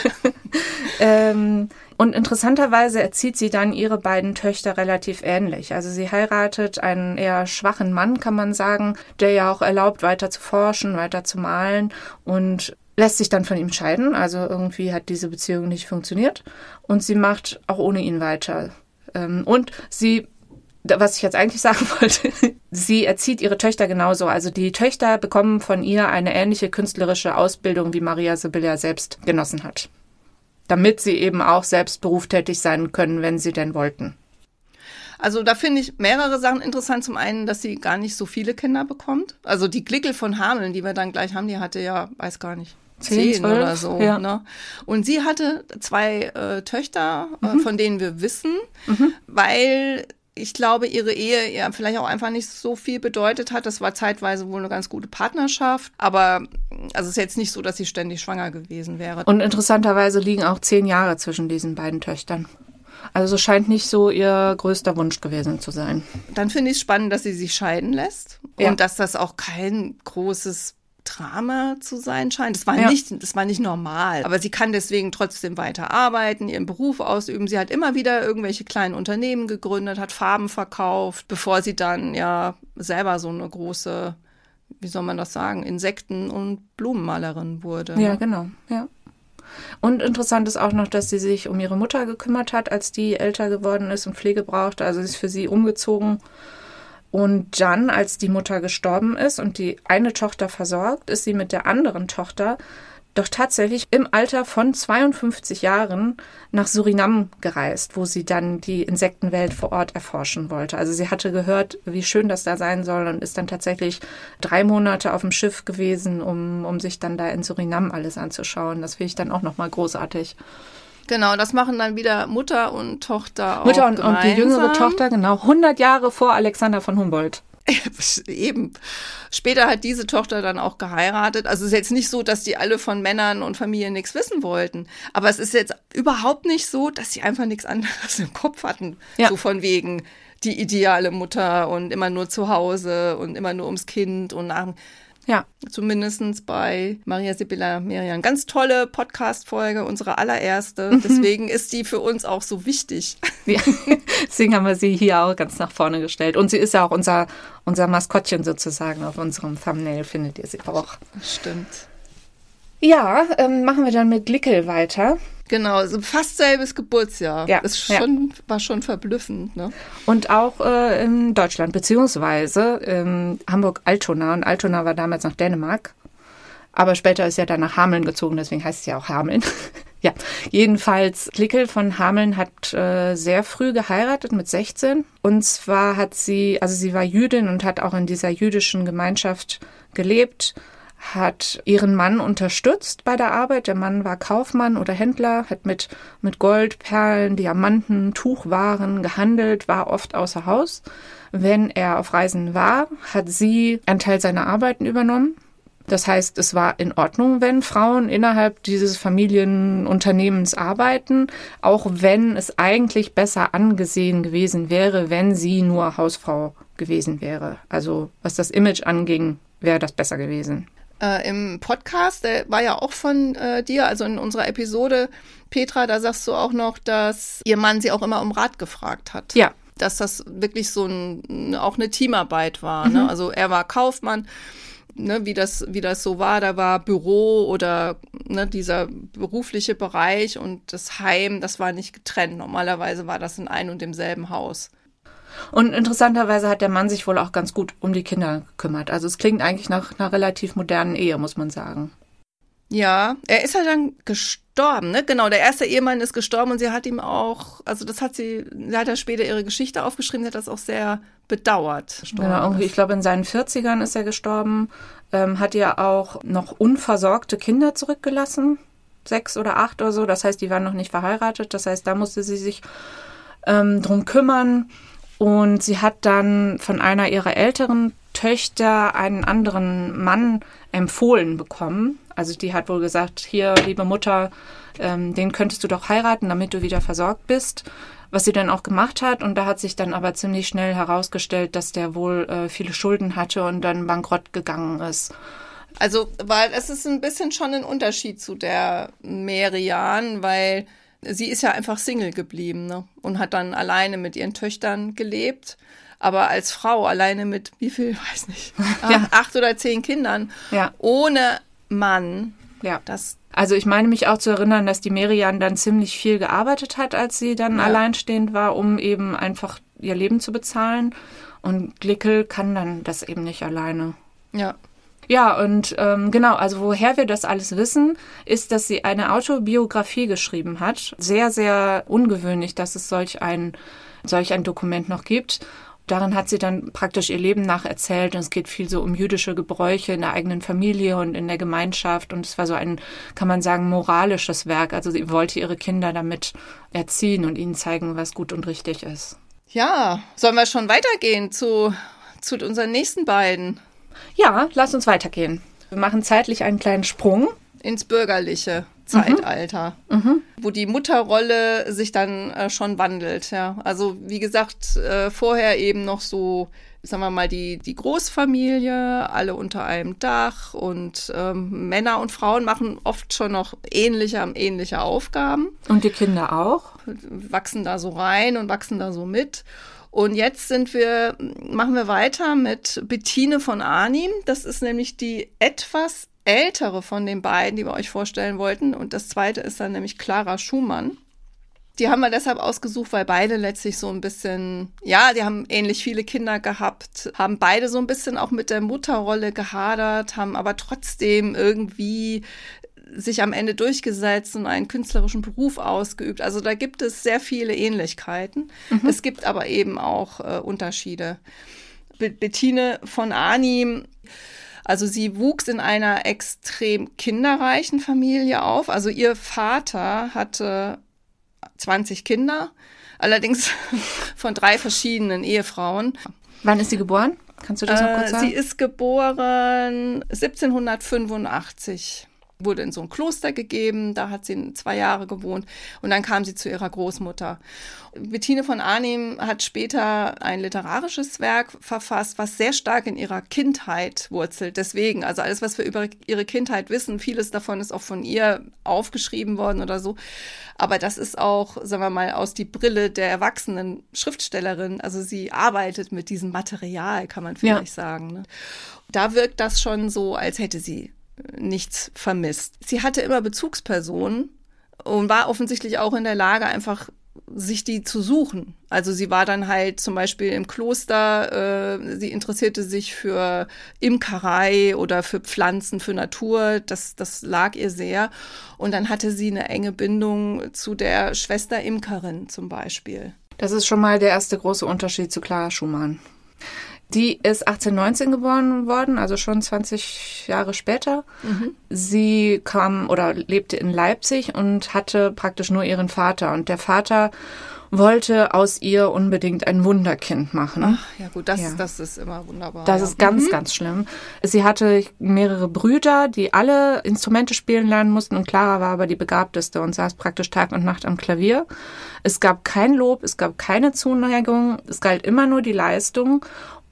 haben. Und interessanterweise erzieht sie dann ihre beiden Töchter relativ ähnlich. Also sie heiratet einen eher schwachen Mann, kann man sagen, der ja auch erlaubt, weiter zu forschen, weiter zu malen und lässt sich dann von ihm scheiden. Also irgendwie hat diese Beziehung nicht funktioniert und sie macht auch ohne ihn weiter. Und sie, was ich jetzt eigentlich sagen wollte, sie erzieht ihre Töchter genauso. Also die Töchter bekommen von ihr eine ähnliche künstlerische Ausbildung, wie Maria Sibylla selbst genossen hat. Damit sie eben auch selbst berufstätig sein können, wenn sie denn wollten. Also da finde ich mehrere Sachen interessant. Zum einen, dass sie gar nicht so viele Kinder bekommt. Also die Glickel von Hameln, die wir dann gleich haben, die hatte ja, weiß gar nicht, 10 12, oder so. Ja. Ne? Und sie hatte 2 Töchter, von denen wir wissen, weil ich glaube, ihre Ehe ja vielleicht auch einfach nicht so viel bedeutet hat. Das war zeitweise wohl eine ganz gute Partnerschaft. Aber also es ist jetzt nicht so, dass sie ständig schwanger gewesen wäre. Und interessanterweise liegen auch 10 Jahre zwischen diesen beiden Töchtern. Also scheint nicht so ihr größter Wunsch gewesen zu sein. Dann finde ich es spannend, dass sie sich scheiden lässt. Ja. Und dass das auch kein großes Drama zu sein scheint. Das war nicht normal. Aber sie kann deswegen trotzdem weiter arbeiten, ihren Beruf ausüben. Sie hat immer wieder irgendwelche kleinen Unternehmen gegründet, hat Farben verkauft, bevor sie dann ja selber so eine große, wie soll man das sagen, Insekten- und Blumenmalerin wurde. Ja, genau, ja. Und interessant ist auch noch, dass sie sich um ihre Mutter gekümmert hat, als die älter geworden ist und Pflege brauchte. Also sie ist für sie umgezogen. Und dann, als die Mutter gestorben ist und die eine Tochter versorgt, ist sie mit der anderen Tochter doch tatsächlich im Alter von 52 Jahren nach Surinam gereist, wo sie dann die Insektenwelt vor Ort erforschen wollte. Also sie hatte gehört, wie schön das da sein soll und ist dann tatsächlich 3 Monate auf dem Schiff gewesen, um sich dann da in Surinam alles anzuschauen. Das finde ich dann auch nochmal großartig. Genau, das machen dann wieder Mutter und Tochter auch Mutter und die jüngere gemeinsam. Tochter, genau, 100 Jahre vor Alexander von Humboldt. Eben. Später hat diese Tochter dann auch geheiratet. Also es ist jetzt nicht so, dass die alle von Männern und Familien nichts wissen wollten. Aber es ist jetzt überhaupt nicht so, dass sie einfach nichts anderes im Kopf hatten. Ja. So von wegen die ideale Mutter und immer nur zu Hause und immer nur ums Kind und nach. Ja, zumindest bei Maria Sibylla Merian. Ganz tolle Podcast-Folge, unsere allererste. Deswegen ist die für uns auch so wichtig. Ja, deswegen haben wir sie hier auch ganz nach vorne gestellt. Und sie ist ja auch unser Maskottchen sozusagen. Auf unserem Thumbnail findet ihr sie auch. Stimmt. Ja, machen wir dann mit Glickel weiter. Genau, so fast selbes Geburtsjahr. Ja, war schon verblüffend. Ne? Und auch in Deutschland, beziehungsweise Hamburg-Altona. Und Altona war damals noch Dänemark. Aber später ist ja dann nach Hameln gezogen, deswegen heißt es ja auch Hameln. Ja, jedenfalls, Glickel von Hameln hat sehr früh geheiratet, mit 16. Und zwar sie war Jüdin und hat auch in dieser jüdischen Gemeinschaft gelebt, hat ihren Mann unterstützt bei der Arbeit. Der Mann war Kaufmann oder Händler, hat mit Gold, Perlen, Diamanten, Tuchwaren gehandelt, war oft außer Haus. Wenn er auf Reisen war, hat sie einen Teil seiner Arbeiten übernommen. Das heißt, es war in Ordnung, wenn Frauen innerhalb dieses Familienunternehmens arbeiten, auch wenn es eigentlich besser angesehen gewesen wäre, wenn sie nur Hausfrau gewesen wäre. Also was das Image anging, wäre das besser gewesen. Im Podcast, der war ja auch von dir, also in unserer Episode, Petra, da sagst du auch noch, dass ihr Mann sie auch immer um Rat gefragt hat. Ja. Dass das wirklich so auch eine Teamarbeit war. Ne? Also er war Kaufmann, ne, wie das so war, da war Büro oder ne, dieser berufliche Bereich und das Heim, das war nicht getrennt. Normalerweise war das in einem und demselben Haus. Und interessanterweise hat der Mann sich wohl auch ganz gut um die Kinder gekümmert. Also es klingt eigentlich nach einer relativ modernen Ehe, muss man sagen. Ja, er ist ja dann gestorben, ne? Genau, der erste Ehemann ist gestorben und sie hat ihm auch, also sie hat ja später ihre Geschichte aufgeschrieben, sie hat das auch sehr bedauert. Genau, irgendwie, ich glaube in seinen 40ern ist er gestorben, hat ja auch noch unversorgte Kinder zurückgelassen, 6 oder 8 oder so, das heißt, die waren noch nicht verheiratet, das heißt, da musste sie sich drum kümmern. Und sie hat dann von einer ihrer älteren Töchter einen anderen Mann empfohlen bekommen. Also die hat wohl gesagt, hier, liebe Mutter, den könntest du doch heiraten, damit du wieder versorgt bist. Was sie dann auch gemacht hat. Und da hat sich dann aber ziemlich schnell herausgestellt, dass der wohl viele Schulden hatte und dann bankrott gegangen ist. Also, weil es ist ein bisschen schon ein Unterschied zu der Merian, weil sie ist ja einfach Single geblieben, ne? Und hat dann alleine mit ihren Töchtern gelebt. Aber als Frau alleine mit, wie viel, weiß nicht, 8 oder 10 Kindern, ohne Mann. Ja. Also ich meine mich auch zu erinnern, dass die Merian dann ziemlich viel gearbeitet hat, als sie dann alleinstehend war, um eben einfach ihr Leben zu bezahlen. Und Glickel kann dann das eben nicht alleine. Ja. Ja, und genau, also woher wir das alles wissen, ist, dass sie eine Autobiografie geschrieben hat. Sehr, sehr ungewöhnlich, dass es solch ein Dokument noch gibt. Darin hat sie dann praktisch ihr Leben nacherzählt und es geht viel so um jüdische Gebräuche in der eigenen Familie und in der Gemeinschaft und es war so ein, kann man sagen, moralisches Werk. Also sie wollte ihre Kinder damit erziehen und ihnen zeigen, was gut und richtig ist. Ja, sollen wir schon weitergehen zu unseren nächsten beiden? Ja, lass uns weitergehen. Wir machen zeitlich einen kleinen Sprung. Ins bürgerliche Zeitalter, wo die Mutterrolle sich dann schon wandelt. Ja. Also wie gesagt, vorher eben noch so, sagen wir mal, die Großfamilie, alle unter einem Dach und Männer und Frauen machen oft schon noch ähnliche Aufgaben. Und die Kinder auch? Wachsen da so rein und wachsen da so mit. Und jetzt machen wir weiter mit Bettine von Arnim. Das ist nämlich die etwas ältere von den beiden, die wir euch vorstellen wollten. Und das zweite ist dann nämlich Clara Schumann. Die haben wir deshalb ausgesucht, weil beide letztlich so ein bisschen, ja, die haben ähnlich viele Kinder gehabt, haben beide so ein bisschen auch mit der Mutterrolle gehadert, haben aber trotzdem irgendwie sich am Ende durchgesetzt und einen künstlerischen Beruf ausgeübt. Also da gibt es sehr viele Ähnlichkeiten. Es gibt aber eben auch Unterschiede. Bettine von Arnim, also sie wuchs in einer extrem kinderreichen Familie auf. Also ihr Vater hatte 20 Kinder, allerdings von 3 verschiedenen Ehefrauen. Wann ist sie geboren? Kannst du das noch kurz sagen? Sie ist geboren 1785. Wurde in so ein Kloster gegeben, da hat sie 2 Jahre gewohnt und dann kam sie zu ihrer Großmutter. Bettine von Arnim hat später ein literarisches Werk verfasst, was sehr stark in ihrer Kindheit wurzelt. Deswegen, also alles, was wir über ihre Kindheit wissen, vieles davon ist auch von ihr aufgeschrieben worden oder so. Aber das ist auch, sagen wir mal, aus die Brille der erwachsenen Schriftstellerin. Also sie arbeitet mit diesem Material, kann man vielleicht sagen. Ne? Da wirkt das schon so, als hätte sie nichts vermisst. Sie hatte immer Bezugspersonen und war offensichtlich auch in der Lage, einfach sich die zu suchen. Also sie war dann halt zum Beispiel im Kloster, sie interessierte sich für Imkerei oder für Pflanzen, für Natur, das lag ihr sehr. Und dann hatte sie eine enge Bindung zu der Schwester Imkerin zum Beispiel. Das ist schon mal der erste große Unterschied zu Clara Schumann. Die ist 1819 geboren worden, also schon 20 Jahre später. Sie kam oder lebte in Leipzig und hatte praktisch nur ihren Vater. Und der Vater wollte aus ihr unbedingt ein Wunderkind machen. Ach, ja gut, das ist immer wunderbar. Das ist ganz, ganz schlimm. Sie hatte mehrere Brüder, die alle Instrumente spielen lernen mussten und Clara war aber die Begabteste und saß praktisch Tag und Nacht am Klavier. Es gab kein Lob, es gab keine Zuneigung, es galt immer nur die Leistung.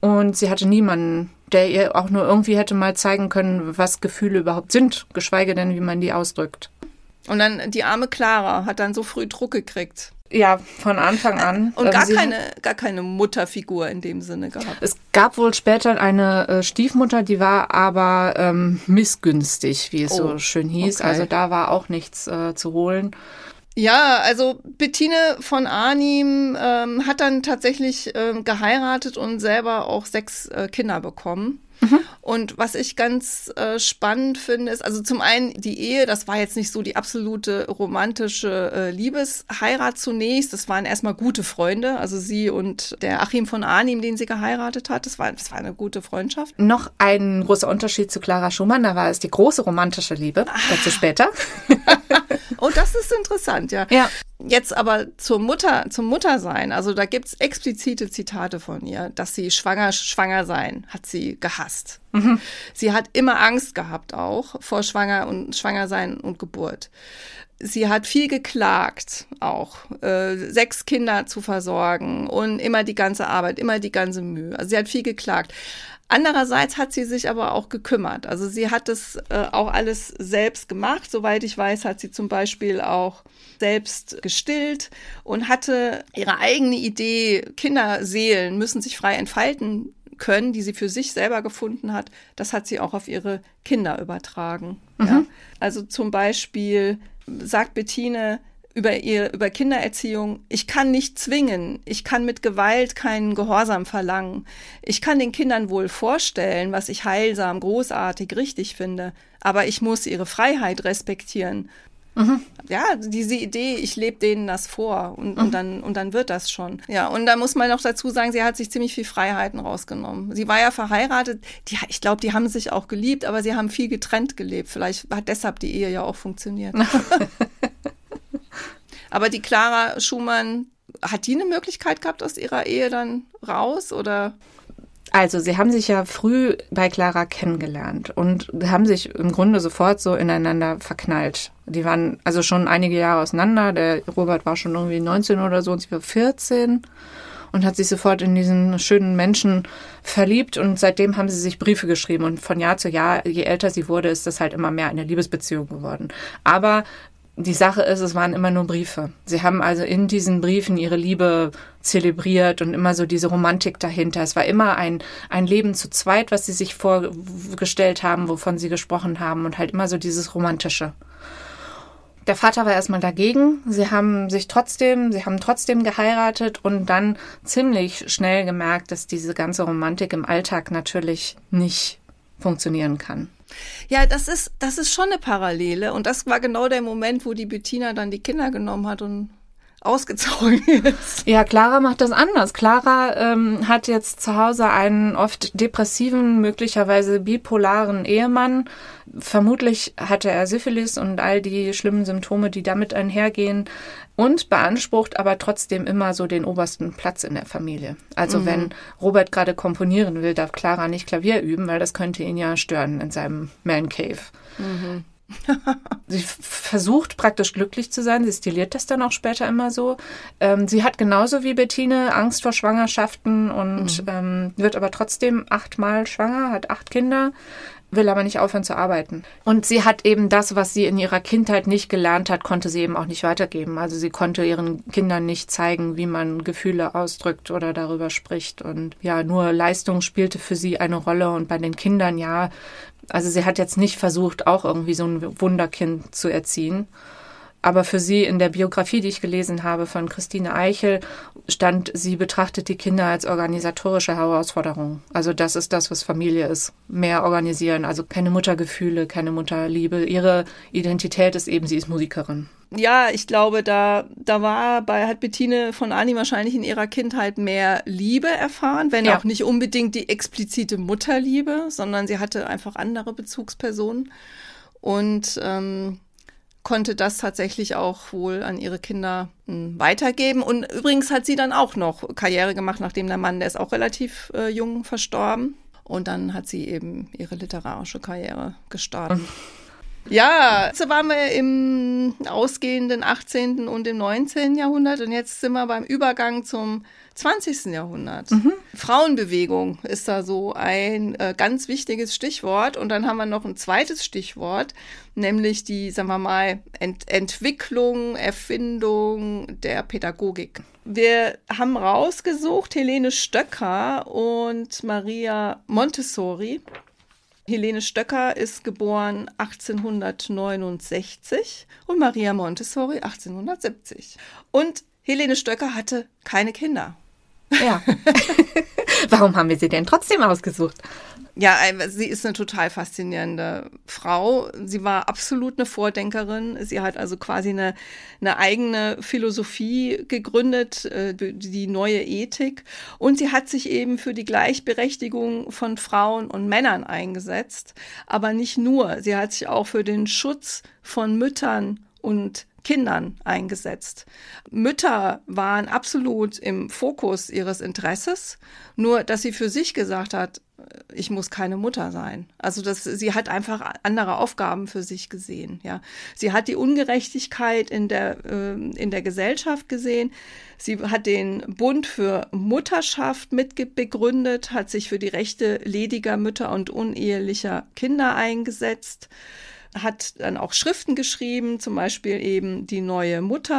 Und sie hatte niemanden, der ihr auch nur irgendwie hätte mal zeigen können, was Gefühle überhaupt sind, geschweige denn, wie man die ausdrückt. Und dann die arme Clara hat dann so früh Druck gekriegt. Ja, von Anfang an. Und gar keine Mutterfigur in dem Sinne gehabt. Es gab wohl später eine Stiefmutter, die war aber missgünstig, wie es so schön hieß. Okay. Also da war auch nichts zu holen. Ja, also Bettine von Arnim hat dann tatsächlich geheiratet und selber auch 6 Kinder bekommen. Und was ich ganz spannend finde, ist, also zum einen die Ehe, das war jetzt nicht so die absolute romantische Liebesheirat zunächst. Das waren erstmal gute Freunde, also sie und der Achim von Arnim, den sie geheiratet hat. Das war eine gute Freundschaft. Noch ein großer Unterschied zu Clara Schumann, da war es die große romantische Liebe, dazu später. Oh, das ist interessant, ja. Ja. Jetzt aber zum Muttersein, also da gibt's explizite Zitate von ihr, dass sie schwanger sein, hat sie gehasst. Sie hat immer Angst gehabt auch vor Schwangersein und Geburt. Sie hat viel geklagt auch, 6 Kinder zu versorgen und immer die ganze Arbeit, immer die ganze Mühe. Also sie hat viel geklagt. Andererseits hat sie sich aber auch gekümmert. Also sie hat das auch alles selbst gemacht. Soweit ich weiß, hat sie zum Beispiel auch selbst gestillt und hatte ihre eigene Idee, Kinderseelen müssen sich frei entfalten können, die sie für sich selber gefunden hat. Das hat sie auch auf ihre Kinder übertragen. Ja? Also zum Beispiel sagt Bettine über Kindererziehung: Ich kann nicht zwingen, ich kann mit Gewalt keinen Gehorsam verlangen. Ich kann den Kindern wohl vorstellen, was ich heilsam, großartig, richtig finde, aber ich muss ihre Freiheit respektieren. Ja, diese Idee, ich lebe denen das vor und dann wird das schon. Ja, und da muss man noch dazu sagen, sie hat sich ziemlich viel Freiheiten rausgenommen. Sie war ja verheiratet, ich glaube, die haben sich auch geliebt, aber sie haben viel getrennt gelebt. Vielleicht hat deshalb die Ehe ja auch funktioniert. Aber die Clara Schumann, hat die eine Möglichkeit gehabt aus ihrer Ehe dann raus, oder? Also sie haben sich ja früh bei Clara kennengelernt und haben sich im Grunde sofort so ineinander verknallt. Die waren also schon einige Jahre auseinander. Der Robert war schon irgendwie 19 oder so und sie war 14 und hat sich sofort in diesen schönen Menschen verliebt. Und seitdem haben sie sich Briefe geschrieben. Und von Jahr zu Jahr, je älter sie wurde, ist das halt immer mehr eine Liebesbeziehung geworden. Aber die Sache ist, es waren immer nur Briefe. Sie haben also in diesen Briefen ihre Liebe zelebriert und immer so diese Romantik dahinter. Es war immer ein Leben zu zweit, was sie sich vorgestellt haben, wovon sie gesprochen haben, und halt immer so dieses Romantische. Der Vater war erstmal dagegen. Sie haben trotzdem geheiratet und dann ziemlich schnell gemerkt, dass diese ganze Romantik im Alltag natürlich nicht funktionieren kann. Ja, das ist schon eine Parallele. Und das war genau der Moment, wo die Bettina dann die Kinder genommen hat und ausgezogen ist. Ja, Clara macht das anders. Clara hat jetzt zu Hause einen oft depressiven, möglicherweise bipolaren Ehemann. Vermutlich hatte er Syphilis und all die schlimmen Symptome, die damit einhergehen, und beansprucht aber trotzdem immer so den obersten Platz in der Familie. Also wenn Robert gerade komponieren will, darf Clara nicht Klavier üben, weil das könnte ihn ja stören in seinem Man Cave. Sie versucht praktisch glücklich zu sein. Sie stiliert das dann auch später immer so. Sie hat genauso wie Bettine Angst vor Schwangerschaften und wird aber trotzdem 8-mal schwanger, hat 8 Kinder, will aber nicht aufhören zu arbeiten. Und sie hat eben das, was sie in ihrer Kindheit nicht gelernt hat, konnte sie eben auch nicht weitergeben. Also sie konnte ihren Kindern nicht zeigen, wie man Gefühle ausdrückt oder darüber spricht. Und ja, nur Leistung spielte für sie eine Rolle. Und bei den Kindern, ja, also sie hat jetzt nicht versucht, auch irgendwie so ein Wunderkind zu erziehen. Aber für sie in der Biografie, die ich gelesen habe von Christine Eichel, stand, sie betrachtet die Kinder als organisatorische Herausforderung. Also das ist das, was Familie ist. Mehr organisieren, also keine Muttergefühle, keine Mutterliebe. Ihre Identität ist eben, sie ist Musikerin. Ja, ich glaube, hat Bettine von Arnim wahrscheinlich in ihrer Kindheit mehr Liebe erfahren, wenn auch nicht unbedingt die explizite Mutterliebe, sondern sie hatte einfach andere Bezugspersonen und konnte das tatsächlich auch wohl an ihre Kinder weitergeben. Und übrigens hat sie dann auch noch Karriere gemacht, nachdem der Mann, der ist auch relativ jung verstorben. Und dann hat sie eben ihre literarische Karriere gestartet. Ja, so waren wir im ausgehenden 18. und im 19. Jahrhundert und jetzt sind wir beim Übergang zum 20. Jahrhundert. Frauenbewegung ist da so ein ganz wichtiges Stichwort und dann haben wir noch ein zweites Stichwort, nämlich die, sagen wir mal, Entwicklung, Erfindung der Pädagogik. Wir haben rausgesucht Helene Stöcker und Maria Montessori. Helene Stöcker ist geboren 1869 und Maria Montessori 1870. Und Helene Stöcker hatte keine Kinder. Ja. Warum haben wir sie denn trotzdem ausgesucht? Ja, sie ist eine total faszinierende Frau. Sie war absolut eine Vordenkerin. Sie hat also quasi eine eigene Philosophie gegründet, die neue Ethik. Und sie hat sich eben für die Gleichberechtigung von Frauen und Männern eingesetzt. Aber nicht nur. Sie hat sich auch für den Schutz von Müttern und Kindern eingesetzt. Mütter waren absolut im Fokus ihres Interesses, nur dass sie für sich gesagt hat, ich muss keine Mutter sein. Also sie hat einfach andere Aufgaben für sich gesehen. Ja, sie hat die Ungerechtigkeit in der Gesellschaft gesehen. Sie hat den Bund für Mutterschaft begründet, hat sich für die Rechte lediger Mütter und unehelicher Kinder eingesetzt. Hat dann auch Schriften geschrieben, zum Beispiel eben Die neue Mutter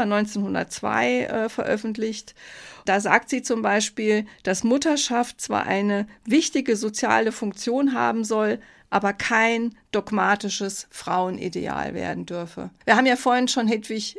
1902 veröffentlicht. Da sagt sie zum Beispiel, dass Mutterschaft zwar eine wichtige soziale Funktion haben soll, aber kein dogmatisches Frauenideal werden dürfe. Wir haben ja vorhin schon Hedwig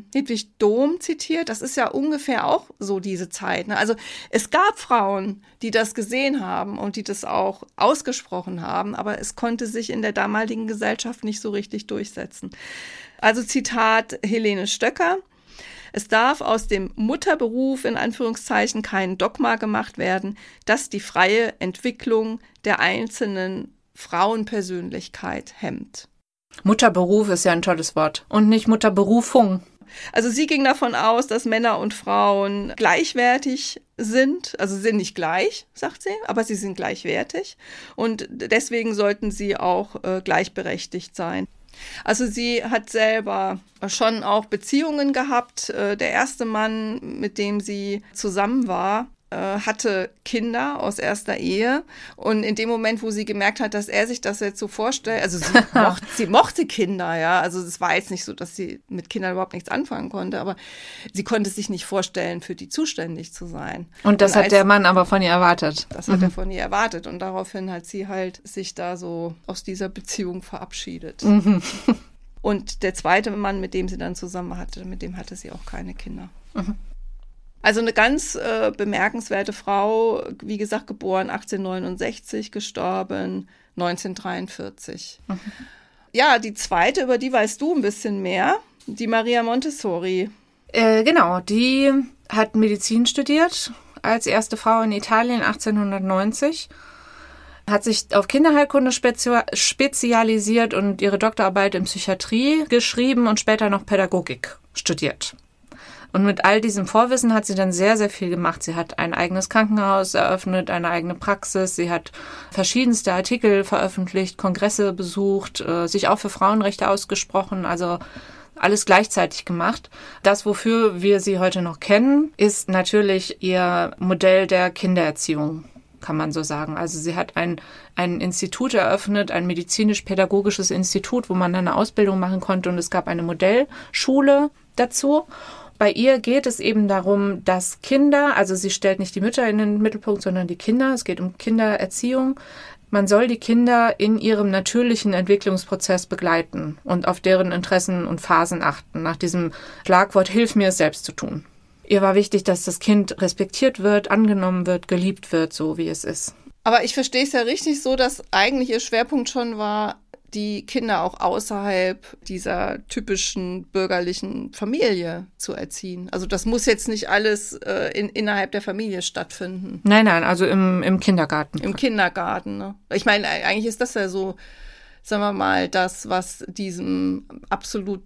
Dohm zitiert. Das ist ja ungefähr auch so diese Zeit. Ne? Also es gab Frauen, die das gesehen haben und die das auch ausgesprochen haben, aber es konnte sich in der damaligen Gesellschaft nicht so richtig durchsetzen. Also Zitat Helene Stöcker: Es darf aus dem Mutterberuf in Anführungszeichen kein Dogma gemacht werden, das die freie Entwicklung der einzelnen Frauenpersönlichkeit hemmt. Mutterberuf ist ja ein tolles Wort und nicht Mutterberufung. Also sie ging davon aus, dass Männer und Frauen gleichwertig sind. Also sie sind nicht gleich, sagt sie, aber sie sind gleichwertig. Und deswegen sollten sie auch gleichberechtigt sein. Also sie hat selber schon auch Beziehungen gehabt. Der erste Mann, mit dem sie zusammen war, hatte Kinder aus erster Ehe. Und in dem Moment, wo sie gemerkt hat, dass er sich das jetzt so vorstellt, also sie mochte Kinder, ja. Also es war jetzt nicht so, dass sie mit Kindern überhaupt nichts anfangen konnte, aber sie konnte sich nicht vorstellen, für die zuständig zu sein. Und das hat der Mann aber von ihr erwartet. Das hat er von ihr erwartet. Und daraufhin hat sie halt sich da so aus dieser Beziehung verabschiedet. Und der zweite Mann, mit dem sie dann zusammen hatte, mit dem hatte sie auch keine Kinder. Also eine ganz bemerkenswerte Frau, wie gesagt, geboren 1869, gestorben 1943. Ja, die zweite, über die weißt du ein bisschen mehr, die Maria Montessori. Genau, die hat Medizin studiert als erste Frau in Italien 1890, hat sich auf Kinderheilkunde spezialisiert und ihre Doktorarbeit in Psychiatrie geschrieben und später noch Pädagogik studiert. Und mit all diesem Vorwissen hat sie dann sehr, sehr viel gemacht. Sie hat ein eigenes Krankenhaus eröffnet, eine eigene Praxis. Sie hat verschiedenste Artikel veröffentlicht, Kongresse besucht, sich auch für Frauenrechte ausgesprochen, also alles gleichzeitig gemacht. Das, wofür wir sie heute noch kennen, ist natürlich ihr Modell der Kindererziehung, kann man so sagen. Also sie hat ein Institut eröffnet, ein medizinisch-pädagogisches Institut, wo man dann eine Ausbildung machen konnte und es gab eine Modellschule dazu. Bei ihr geht es eben darum, dass Kinder, also sie stellt nicht die Mütter in den Mittelpunkt, sondern die Kinder. Es geht um Kindererziehung. Man soll die Kinder in ihrem natürlichen Entwicklungsprozess begleiten und auf deren Interessen und Phasen achten, nach diesem Schlagwort Hilf mir, es selbst zu tun. Ihr war wichtig, dass das Kind respektiert wird, angenommen wird, geliebt wird, so wie es ist. Aber ich verstehe es ja richtig so, dass eigentlich ihr Schwerpunkt schon war, die Kinder auch außerhalb dieser typischen bürgerlichen Familie zu erziehen. Also das muss jetzt nicht alles innerhalb der Familie stattfinden. Nein, also im Kindergarten. Im Kindergarten, ne? Ich meine, eigentlich ist das ja so, sagen wir mal, das, was diesem absolut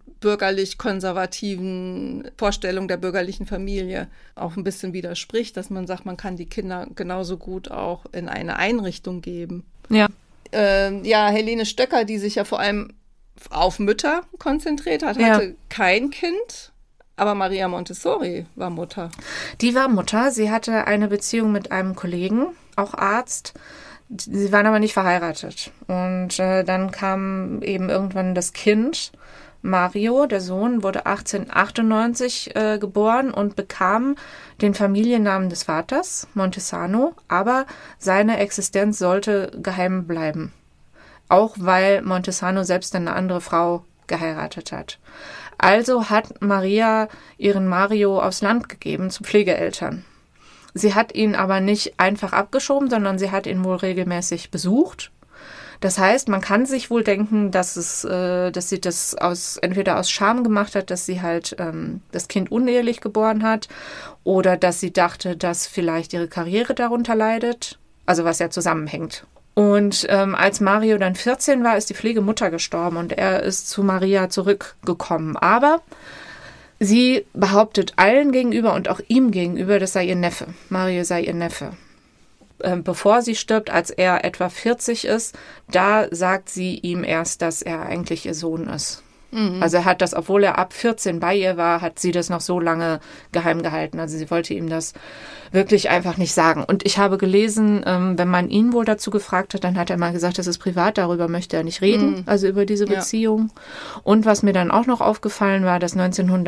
bürgerlich-konservativen Vorstellung der bürgerlichen Familie auch ein bisschen widerspricht, dass man sagt, man kann die Kinder genauso gut auch in eine Einrichtung geben. Ja. Ja, Helene Stöcker, die sich ja vor allem auf Mütter konzentriert hat, hatte kein Kind. Aber Maria Montessori war Mutter. Die war Mutter. Sie hatte eine Beziehung mit einem Kollegen, auch Arzt. Sie waren aber nicht verheiratet. Und dann kam eben irgendwann das Kind. Mario, der Sohn, wurde 1898 geboren und bekam den Familiennamen des Vaters, Montesano. Aber seine Existenz sollte geheim bleiben. Auch weil Montesano selbst eine andere Frau geheiratet hat. Also hat Maria ihren Mario aufs Land gegeben zu Pflegeeltern. Sie hat ihn aber nicht einfach abgeschoben, sondern sie hat ihn wohl regelmäßig besucht. Das heißt, man kann sich wohl denken, dass sie das entweder aus Scham gemacht hat, dass sie halt das Kind unehelich geboren hat, oder dass sie dachte, dass vielleicht ihre Karriere darunter leidet, also was ja zusammenhängt. Und als Mario dann 14 war, ist die Pflegemutter gestorben und er ist zu Maria zurückgekommen. Aber sie behauptet allen gegenüber und auch ihm gegenüber, das sei ihr Neffe. Mario sei ihr Neffe. Bevor sie stirbt, als er etwa 40 ist, da sagt sie ihm erst, dass er eigentlich ihr Sohn ist. Also er hat das, obwohl er ab 14 bei ihr war, hat sie das noch so lange geheim gehalten. Also sie wollte ihm das wirklich einfach nicht sagen. Und ich habe gelesen, wenn man ihn wohl dazu gefragt hat, dann hat er mal gesagt, das ist privat, darüber möchte er nicht reden, also über diese Beziehung. Und was mir dann auch noch aufgefallen war, dass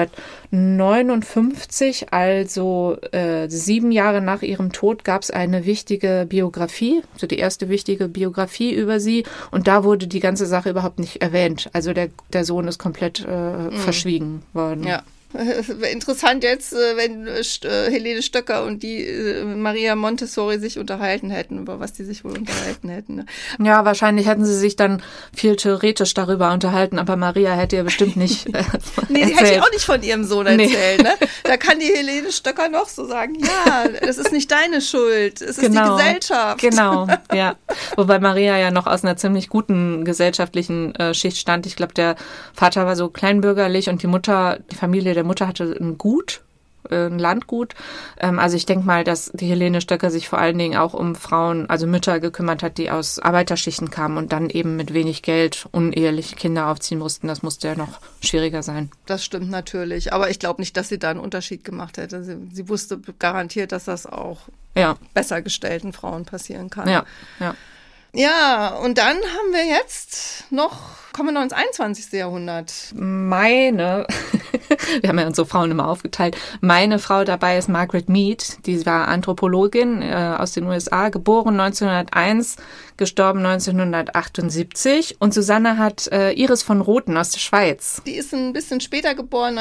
1959, also 7 Jahre nach ihrem Tod, gab es eine wichtige Biografie, so die erste wichtige Biografie über sie. Und da wurde die ganze Sache überhaupt nicht erwähnt. Also der Sohn ist komplett verschwiegen worden. Ja. Interessant jetzt, wenn Helene Stöcker und die Maria Montessori sich unterhalten hätten, über was die sich wohl unterhalten hätten. Ne? Ja, wahrscheinlich hätten sie sich dann viel theoretisch darüber unterhalten, aber Maria hätte ja bestimmt nicht nee, die hätte ich auch nicht von ihrem Sohn erzählt. Ne? Da kann die Helene Stöcker noch so sagen, ja, das ist nicht deine Schuld, es ist die Gesellschaft. Genau, ja. Wobei Maria ja noch aus einer ziemlich guten gesellschaftlichen Schicht stand. Ich glaube, der Vater war so kleinbürgerlich und die Familie der Mutter hatte ein Landgut. Also ich denke mal, dass die Helene Stöcker sich vor allen Dingen auch um Frauen, also Mütter gekümmert hat, die aus Arbeiterschichten kamen und dann eben mit wenig Geld uneheliche Kinder aufziehen mussten. Das musste ja noch schwieriger sein. Das stimmt natürlich. Aber ich glaube nicht, dass sie da einen Unterschied gemacht hätte. Sie wusste garantiert, dass das auch besser gestellten Frauen passieren kann. Ja. Ja, und dann haben wir jetzt kommen wir noch ins 21. Jahrhundert. Wir haben ja unsere Frauen immer aufgeteilt. Meine Frau dabei ist Margaret Mead. Die war Anthropologin aus den USA, geboren 1901, gestorben 1978. Und Susanne hat Iris von Rothen aus der Schweiz. Die ist ein bisschen später geboren,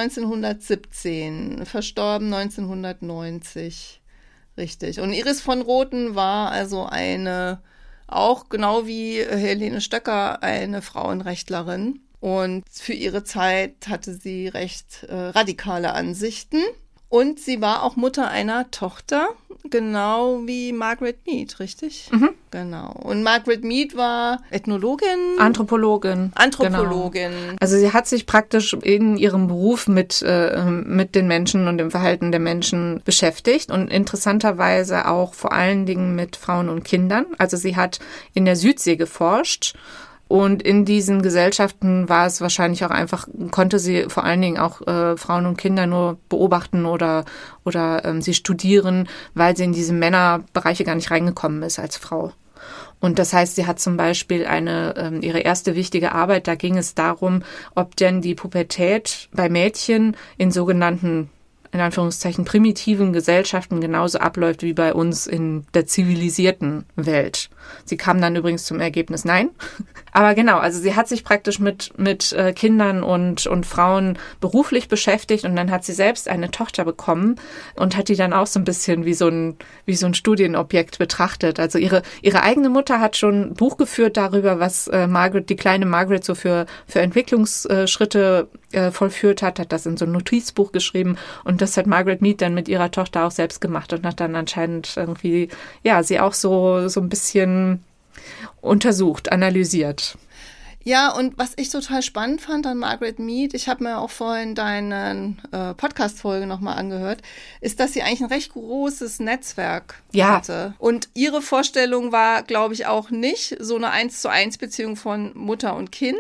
1917, verstorben 1990. Richtig. Und Iris von Rothen war also auch genau wie Helene Stöcker, eine Frauenrechtlerin. Und für ihre Zeit hatte sie recht radikale Ansichten. Und sie war auch Mutter einer Tochter, genau wie Margaret Mead, richtig? Mhm. Genau. Und Margaret Mead war Ethnologin? Anthropologin. Genau. Also sie hat sich praktisch in ihrem Beruf mit den Menschen und dem Verhalten der Menschen beschäftigt und interessanterweise auch vor allen Dingen mit Frauen und Kindern. Also sie hat in der Südsee geforscht. Und in diesen Gesellschaften war es wahrscheinlich auch einfach, konnte sie vor allen Dingen auch Frauen und Kinder nur beobachten oder sie studieren, weil sie in diese Männerbereiche gar nicht reingekommen ist als Frau. Und das heißt, sie hat zum Beispiel ihre erste wichtige Arbeit, da ging es darum, ob denn die Pubertät bei Mädchen in sogenannten, in Anführungszeichen, primitiven Gesellschaften genauso abläuft wie bei uns in der zivilisierten Welt. Sie kam dann übrigens zum Ergebnis nein. Aber genau, also sie hat sich praktisch mit Kindern und Frauen beruflich beschäftigt und dann hat sie selbst eine Tochter bekommen und hat die dann auch so ein bisschen wie so ein Studienobjekt betrachtet. Also ihre eigene Mutter hat schon ein Buch geführt darüber, was die kleine Margaret so für Entwicklungsschritte vollführt hat das in so ein Notizbuch geschrieben und das hat Margaret Mead dann mit ihrer Tochter auch selbst gemacht und hat dann anscheinend irgendwie, sie auch so ein bisschen untersucht, analysiert. Ja, und was ich total spannend fand an Margaret Mead, ich habe mir auch vorhin deine Podcast-Folge nochmal angehört, ist, dass sie eigentlich ein recht großes Netzwerk hatte. Und ihre Vorstellung war, glaube ich, auch nicht so eine 1:1 Beziehung von Mutter und Kind,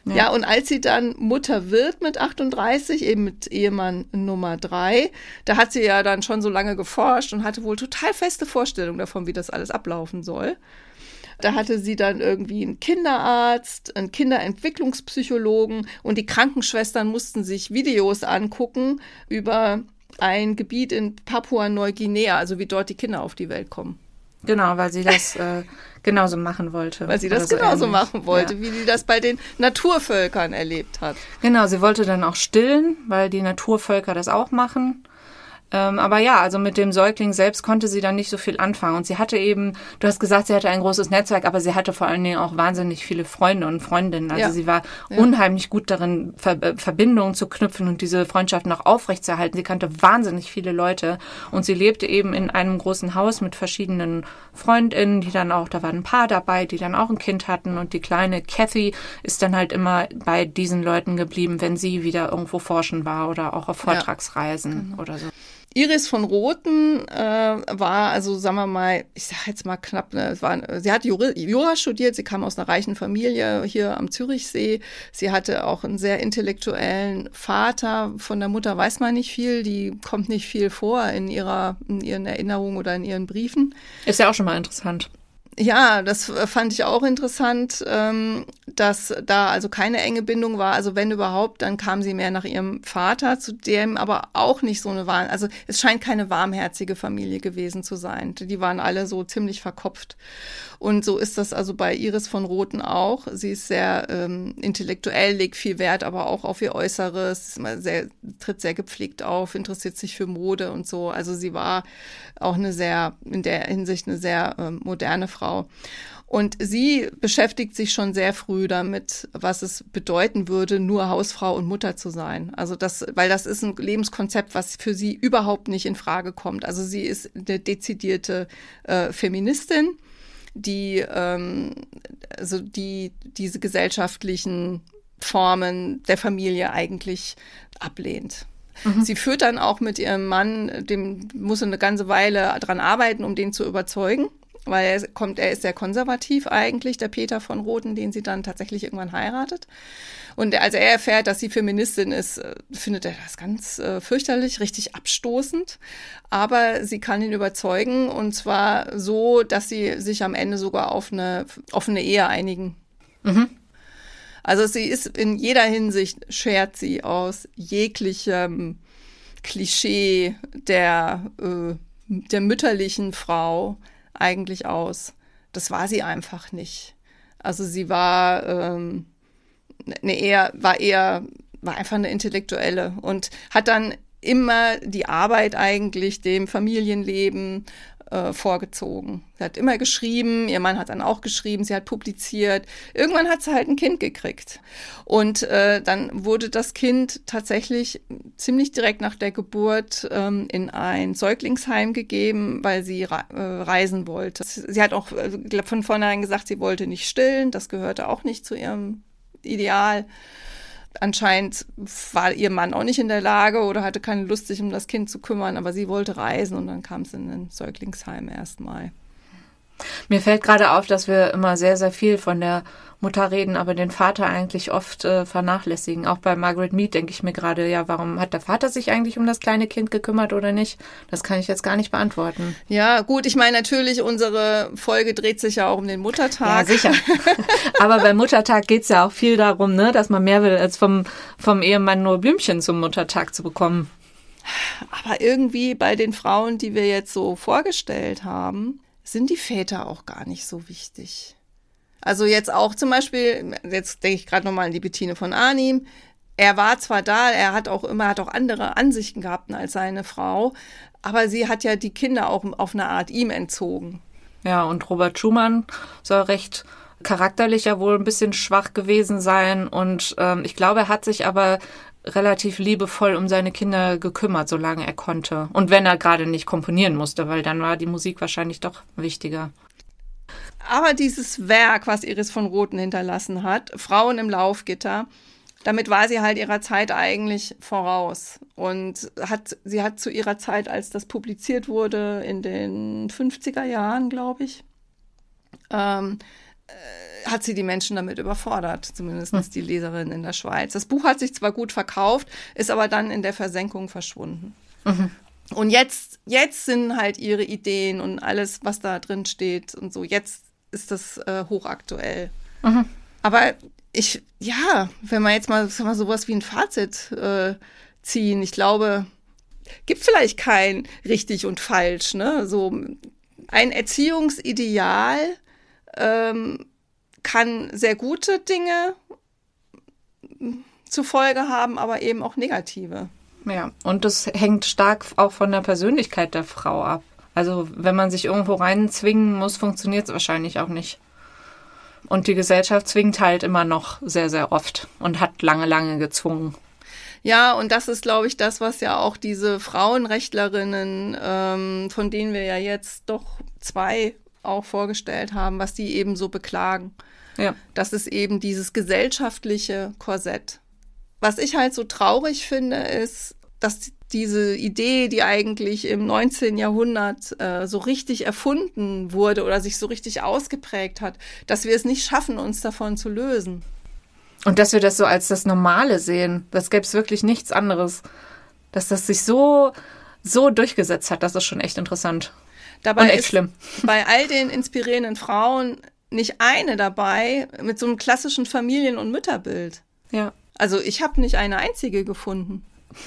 Ja, und als sie dann Mutter wird mit 38, eben mit Ehemann Nummer 3, da hat sie ja dann schon so lange geforscht und hatte wohl total feste Vorstellungen davon, wie das alles ablaufen soll. Da hatte sie dann irgendwie einen Kinderarzt, einen Kinderentwicklungspsychologen und die Krankenschwestern mussten sich Videos angucken über ein Gebiet in Papua-Neuguinea, also wie dort die Kinder auf die Welt kommen. Genau, weil sie das genauso machen wollte. Weil sie das genauso machen wollte, wie sie das bei den Naturvölkern erlebt hat. Genau, sie wollte dann auch stillen, weil die Naturvölker das auch machen. Aber ja, also mit dem Säugling selbst konnte sie dann nicht so viel anfangen. Und sie hatte eben, du hast gesagt, sie hatte ein großes Netzwerk, aber sie hatte vor allen Dingen auch wahnsinnig viele Freunde und Freundinnen. Also sie war unheimlich gut darin, Verbindungen zu knüpfen und diese Freundschaften auch aufrechtzuerhalten. Sie kannte wahnsinnig viele Leute und sie lebte eben in einem großen Haus mit verschiedenen Freundinnen, die dann auch, da war ein Paar dabei, die dann auch ein Kind hatten. Und die kleine Kathy ist dann halt immer bei diesen Leuten geblieben, wenn sie wieder irgendwo forschen war oder auch auf Vortragsreisen oder so. Iris von Rothen war, also sagen wir mal, ich sage jetzt mal knapp, sie hat Jura studiert, sie kam aus einer reichen Familie hier am Zürichsee. Sie hatte auch einen sehr intellektuellen Vater. Von der Mutter weiß man nicht viel, die kommt nicht viel vor in ihren Erinnerungen oder in ihren Briefen. Ist ja auch schon mal interessant. Ja, das fand ich auch interessant, dass da also keine enge Bindung war. Also wenn überhaupt, dann kam sie mehr nach ihrem Vater, zu dem aber auch nicht so eine also es scheint keine warmherzige Familie gewesen zu sein. Die waren alle so ziemlich verkopft. Und so ist das also bei Iris von Rothen auch. Sie ist sehr intellektuell, legt viel Wert, aber auch auf ihr Äußeres, tritt sehr gepflegt auf, interessiert sich für Mode und so. Also sie war auch in der Hinsicht eine sehr moderne Frau. Und sie beschäftigt sich schon sehr früh damit, was es bedeuten würde, nur Hausfrau und Mutter zu sein. Also weil das ist ein Lebenskonzept, was für sie überhaupt nicht in Frage kommt. Also sie ist eine dezidierte Feministin, die diese gesellschaftlichen Formen der Familie eigentlich ablehnt. Sie führt dann auch mit ihrem Mann, dem muss eine ganze Weile dran arbeiten, um den zu überzeugen, weil er ist sehr konservativ eigentlich, der Peter von Rothen, den sie dann tatsächlich irgendwann heiratet. Und als er erfährt, dass sie Feministin ist, findet er das ganz fürchterlich, richtig abstoßend. Aber sie kann ihn überzeugen und zwar so, dass sie sich am Ende sogar auf eine offene Ehe einigen. Mhm. Also sie ist in jeder Hinsicht, schert sie aus jeglichem Klischee der mütterlichen Frau eigentlich aus. Das war sie einfach nicht. Also sie war einfach eine Intellektuelle und hat dann immer die Arbeit eigentlich dem Familienleben vorgezogen. Sie hat immer geschrieben, ihr Mann hat dann auch geschrieben, sie hat publiziert. Irgendwann hat sie halt ein Kind gekriegt. Und dann wurde das Kind tatsächlich ziemlich direkt nach der Geburt in ein Säuglingsheim gegeben, weil sie reisen wollte. Sie hat auch von vornherein gesagt, sie wollte nicht stillen. Das gehörte auch nicht zu ihrem Ideal. Anscheinend war ihr Mann auch nicht in der Lage oder hatte keine Lust, sich um das Kind zu kümmern, aber sie wollte reisen und dann kam es in ein Säuglingsheim erstmal. Mir fällt gerade auf, dass wir immer sehr, sehr viel von der Mutter reden, aber den Vater eigentlich oft vernachlässigen. Auch bei Margaret Mead denke ich mir gerade, ja, warum hat der Vater sich eigentlich um das kleine Kind gekümmert oder nicht? Das kann ich jetzt gar nicht beantworten. Ja, gut, ich meine natürlich, unsere Folge dreht sich ja auch um den Muttertag. Ja, sicher. Aber beim Muttertag geht's ja auch viel darum, ne, dass man mehr will, als vom Ehemann nur Blümchen zum Muttertag zu bekommen. Aber irgendwie bei den Frauen, die wir jetzt so vorgestellt haben, sind die Väter auch gar nicht so wichtig. Also jetzt auch zum Beispiel, jetzt denke ich gerade nochmal an die Bettine von Arnim. Er war zwar da, er hat auch andere Ansichten gehabt als seine Frau, aber sie hat ja die Kinder auch auf eine Art ihm entzogen. Ja, und Robert Schumann soll recht charakterlich ja wohl ein bisschen schwach gewesen sein und ich glaube, er hat sich aber relativ liebevoll um seine Kinder gekümmert, solange er konnte. Und wenn er gerade nicht komponieren musste, weil dann war die Musik wahrscheinlich doch wichtiger. Aber dieses Werk, was Iris von Rothen hinterlassen hat, Frauen im Laufgitter, damit war sie halt ihrer Zeit eigentlich voraus. Und sie hat zu ihrer Zeit, als das publiziert wurde, in den 50er Jahren, glaube ich, hat sie die Menschen damit überfordert, zumindest die Leserin in der Schweiz. Das Buch hat sich zwar gut verkauft, ist aber dann in der Versenkung verschwunden. Und jetzt sind halt ihre Ideen und alles, was da drin steht und so, jetzt ist das hochaktuell. Aber wenn wir jetzt mal sowas wie ein Fazit ziehen, ich glaube, gibt vielleicht kein richtig und falsch, ne? So ein Erziehungsideal kann sehr gute Dinge zur Folge haben, aber eben auch negative. Ja, und das hängt stark auch von der Persönlichkeit der Frau ab. Also wenn man sich irgendwo reinzwingen muss, funktioniert es wahrscheinlich auch nicht. Und die Gesellschaft zwingt halt immer noch sehr, sehr oft und hat lange, lange gezwungen. Ja, und das ist, glaube ich, das, was ja auch diese Frauenrechtlerinnen, von denen wir ja jetzt doch 2 auch vorgestellt haben, was die eben so beklagen. Ja. Das ist eben dieses gesellschaftliche Korsett. Was ich halt so traurig finde, ist, dass diese Idee, die eigentlich im 19. Jahrhundert so richtig erfunden wurde oder sich so richtig ausgeprägt hat, dass wir es nicht schaffen, uns davon zu lösen. Und dass wir das so als das Normale sehen, das gäbe es wirklich nichts anderes. Dass das sich so durchgesetzt hat, das ist schon echt interessant. Dabei und echt ist schlimm. Bei all den inspirierenden Frauen nicht eine dabei mit so einem klassischen Familien- und Mütterbild. Ja. Also ich habe nicht eine einzige gefunden.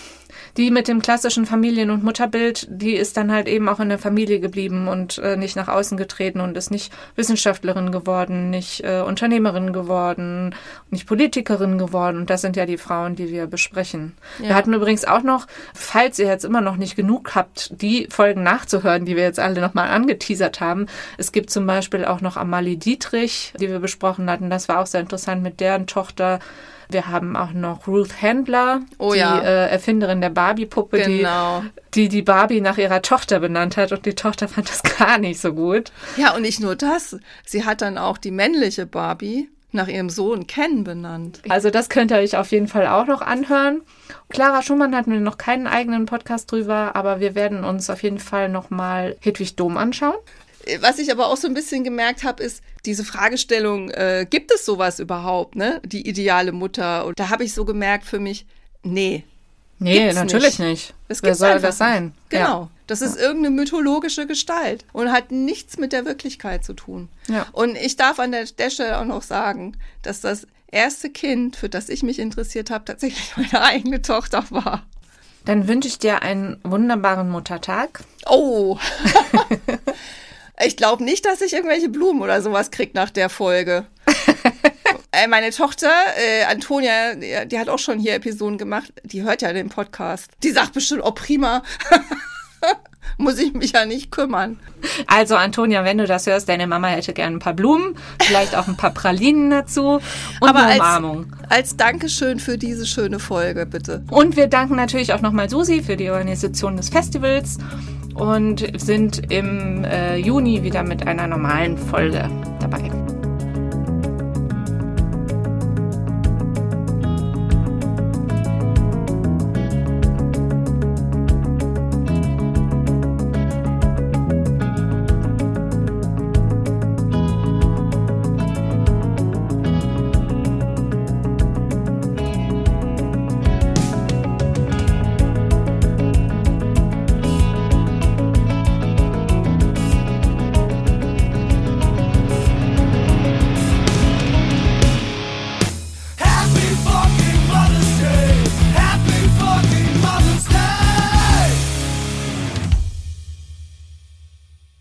Die mit dem klassischen Familien- und Mutterbild, die ist dann halt eben auch in der Familie geblieben und nicht nach außen getreten und ist nicht Wissenschaftlerin geworden, nicht Unternehmerin geworden, nicht Politikerin geworden. Und das sind ja die Frauen, die wir besprechen. Ja. Wir hatten übrigens auch noch, falls ihr jetzt immer noch nicht genug habt, die Folgen nachzuhören, die wir jetzt alle nochmal angeteasert haben. Es gibt zum Beispiel auch noch Amalie Dietrich, die wir besprochen hatten. Das war auch sehr interessant mit deren Tochter. Wir haben auch noch Ruth Handler, die Erfinderin der Barbie-Puppe, genau. die Barbie nach ihrer Tochter benannt hat. Und die Tochter fand das gar nicht so gut. Ja, und nicht nur das. Sie hat dann auch die männliche Barbie nach ihrem Sohn Ken benannt. Also das könnt ihr euch auf jeden Fall auch noch anhören. Clara Schumann hatten wir noch keinen eigenen Podcast drüber, aber wir werden uns auf jeden Fall nochmal Hedwig Dohm anschauen. Was ich aber auch so ein bisschen gemerkt habe, ist diese Fragestellung, gibt es sowas überhaupt, ne? Die ideale Mutter. Und da habe ich so gemerkt für mich, nee, natürlich nicht. Wer soll das sein? Genau. Ja. Das ist irgendeine mythologische Gestalt und hat nichts mit der Wirklichkeit zu tun. Ja. Und ich darf an der Stelle auch noch sagen, dass das erste Kind, für das ich mich interessiert habe, tatsächlich meine eigene Tochter war. Dann wünsche ich dir einen wunderbaren Muttertag. Oh, ich glaube nicht, dass ich irgendwelche Blumen oder sowas kriege nach der Folge. Meine Tochter, Antonia, die hat auch schon hier Episoden gemacht, die hört ja den Podcast. Die sagt bestimmt, oh prima, muss ich mich ja nicht kümmern. Also Antonia, wenn du das hörst, deine Mama hätte gerne ein paar Blumen, vielleicht auch ein paar Pralinen dazu und aber eine Umarmung. Als Dankeschön für diese schöne Folge, bitte. Und wir danken natürlich auch nochmal Susi für die Organisation des Festivals und sind im Juni wieder mit einer normalen Folge dabei.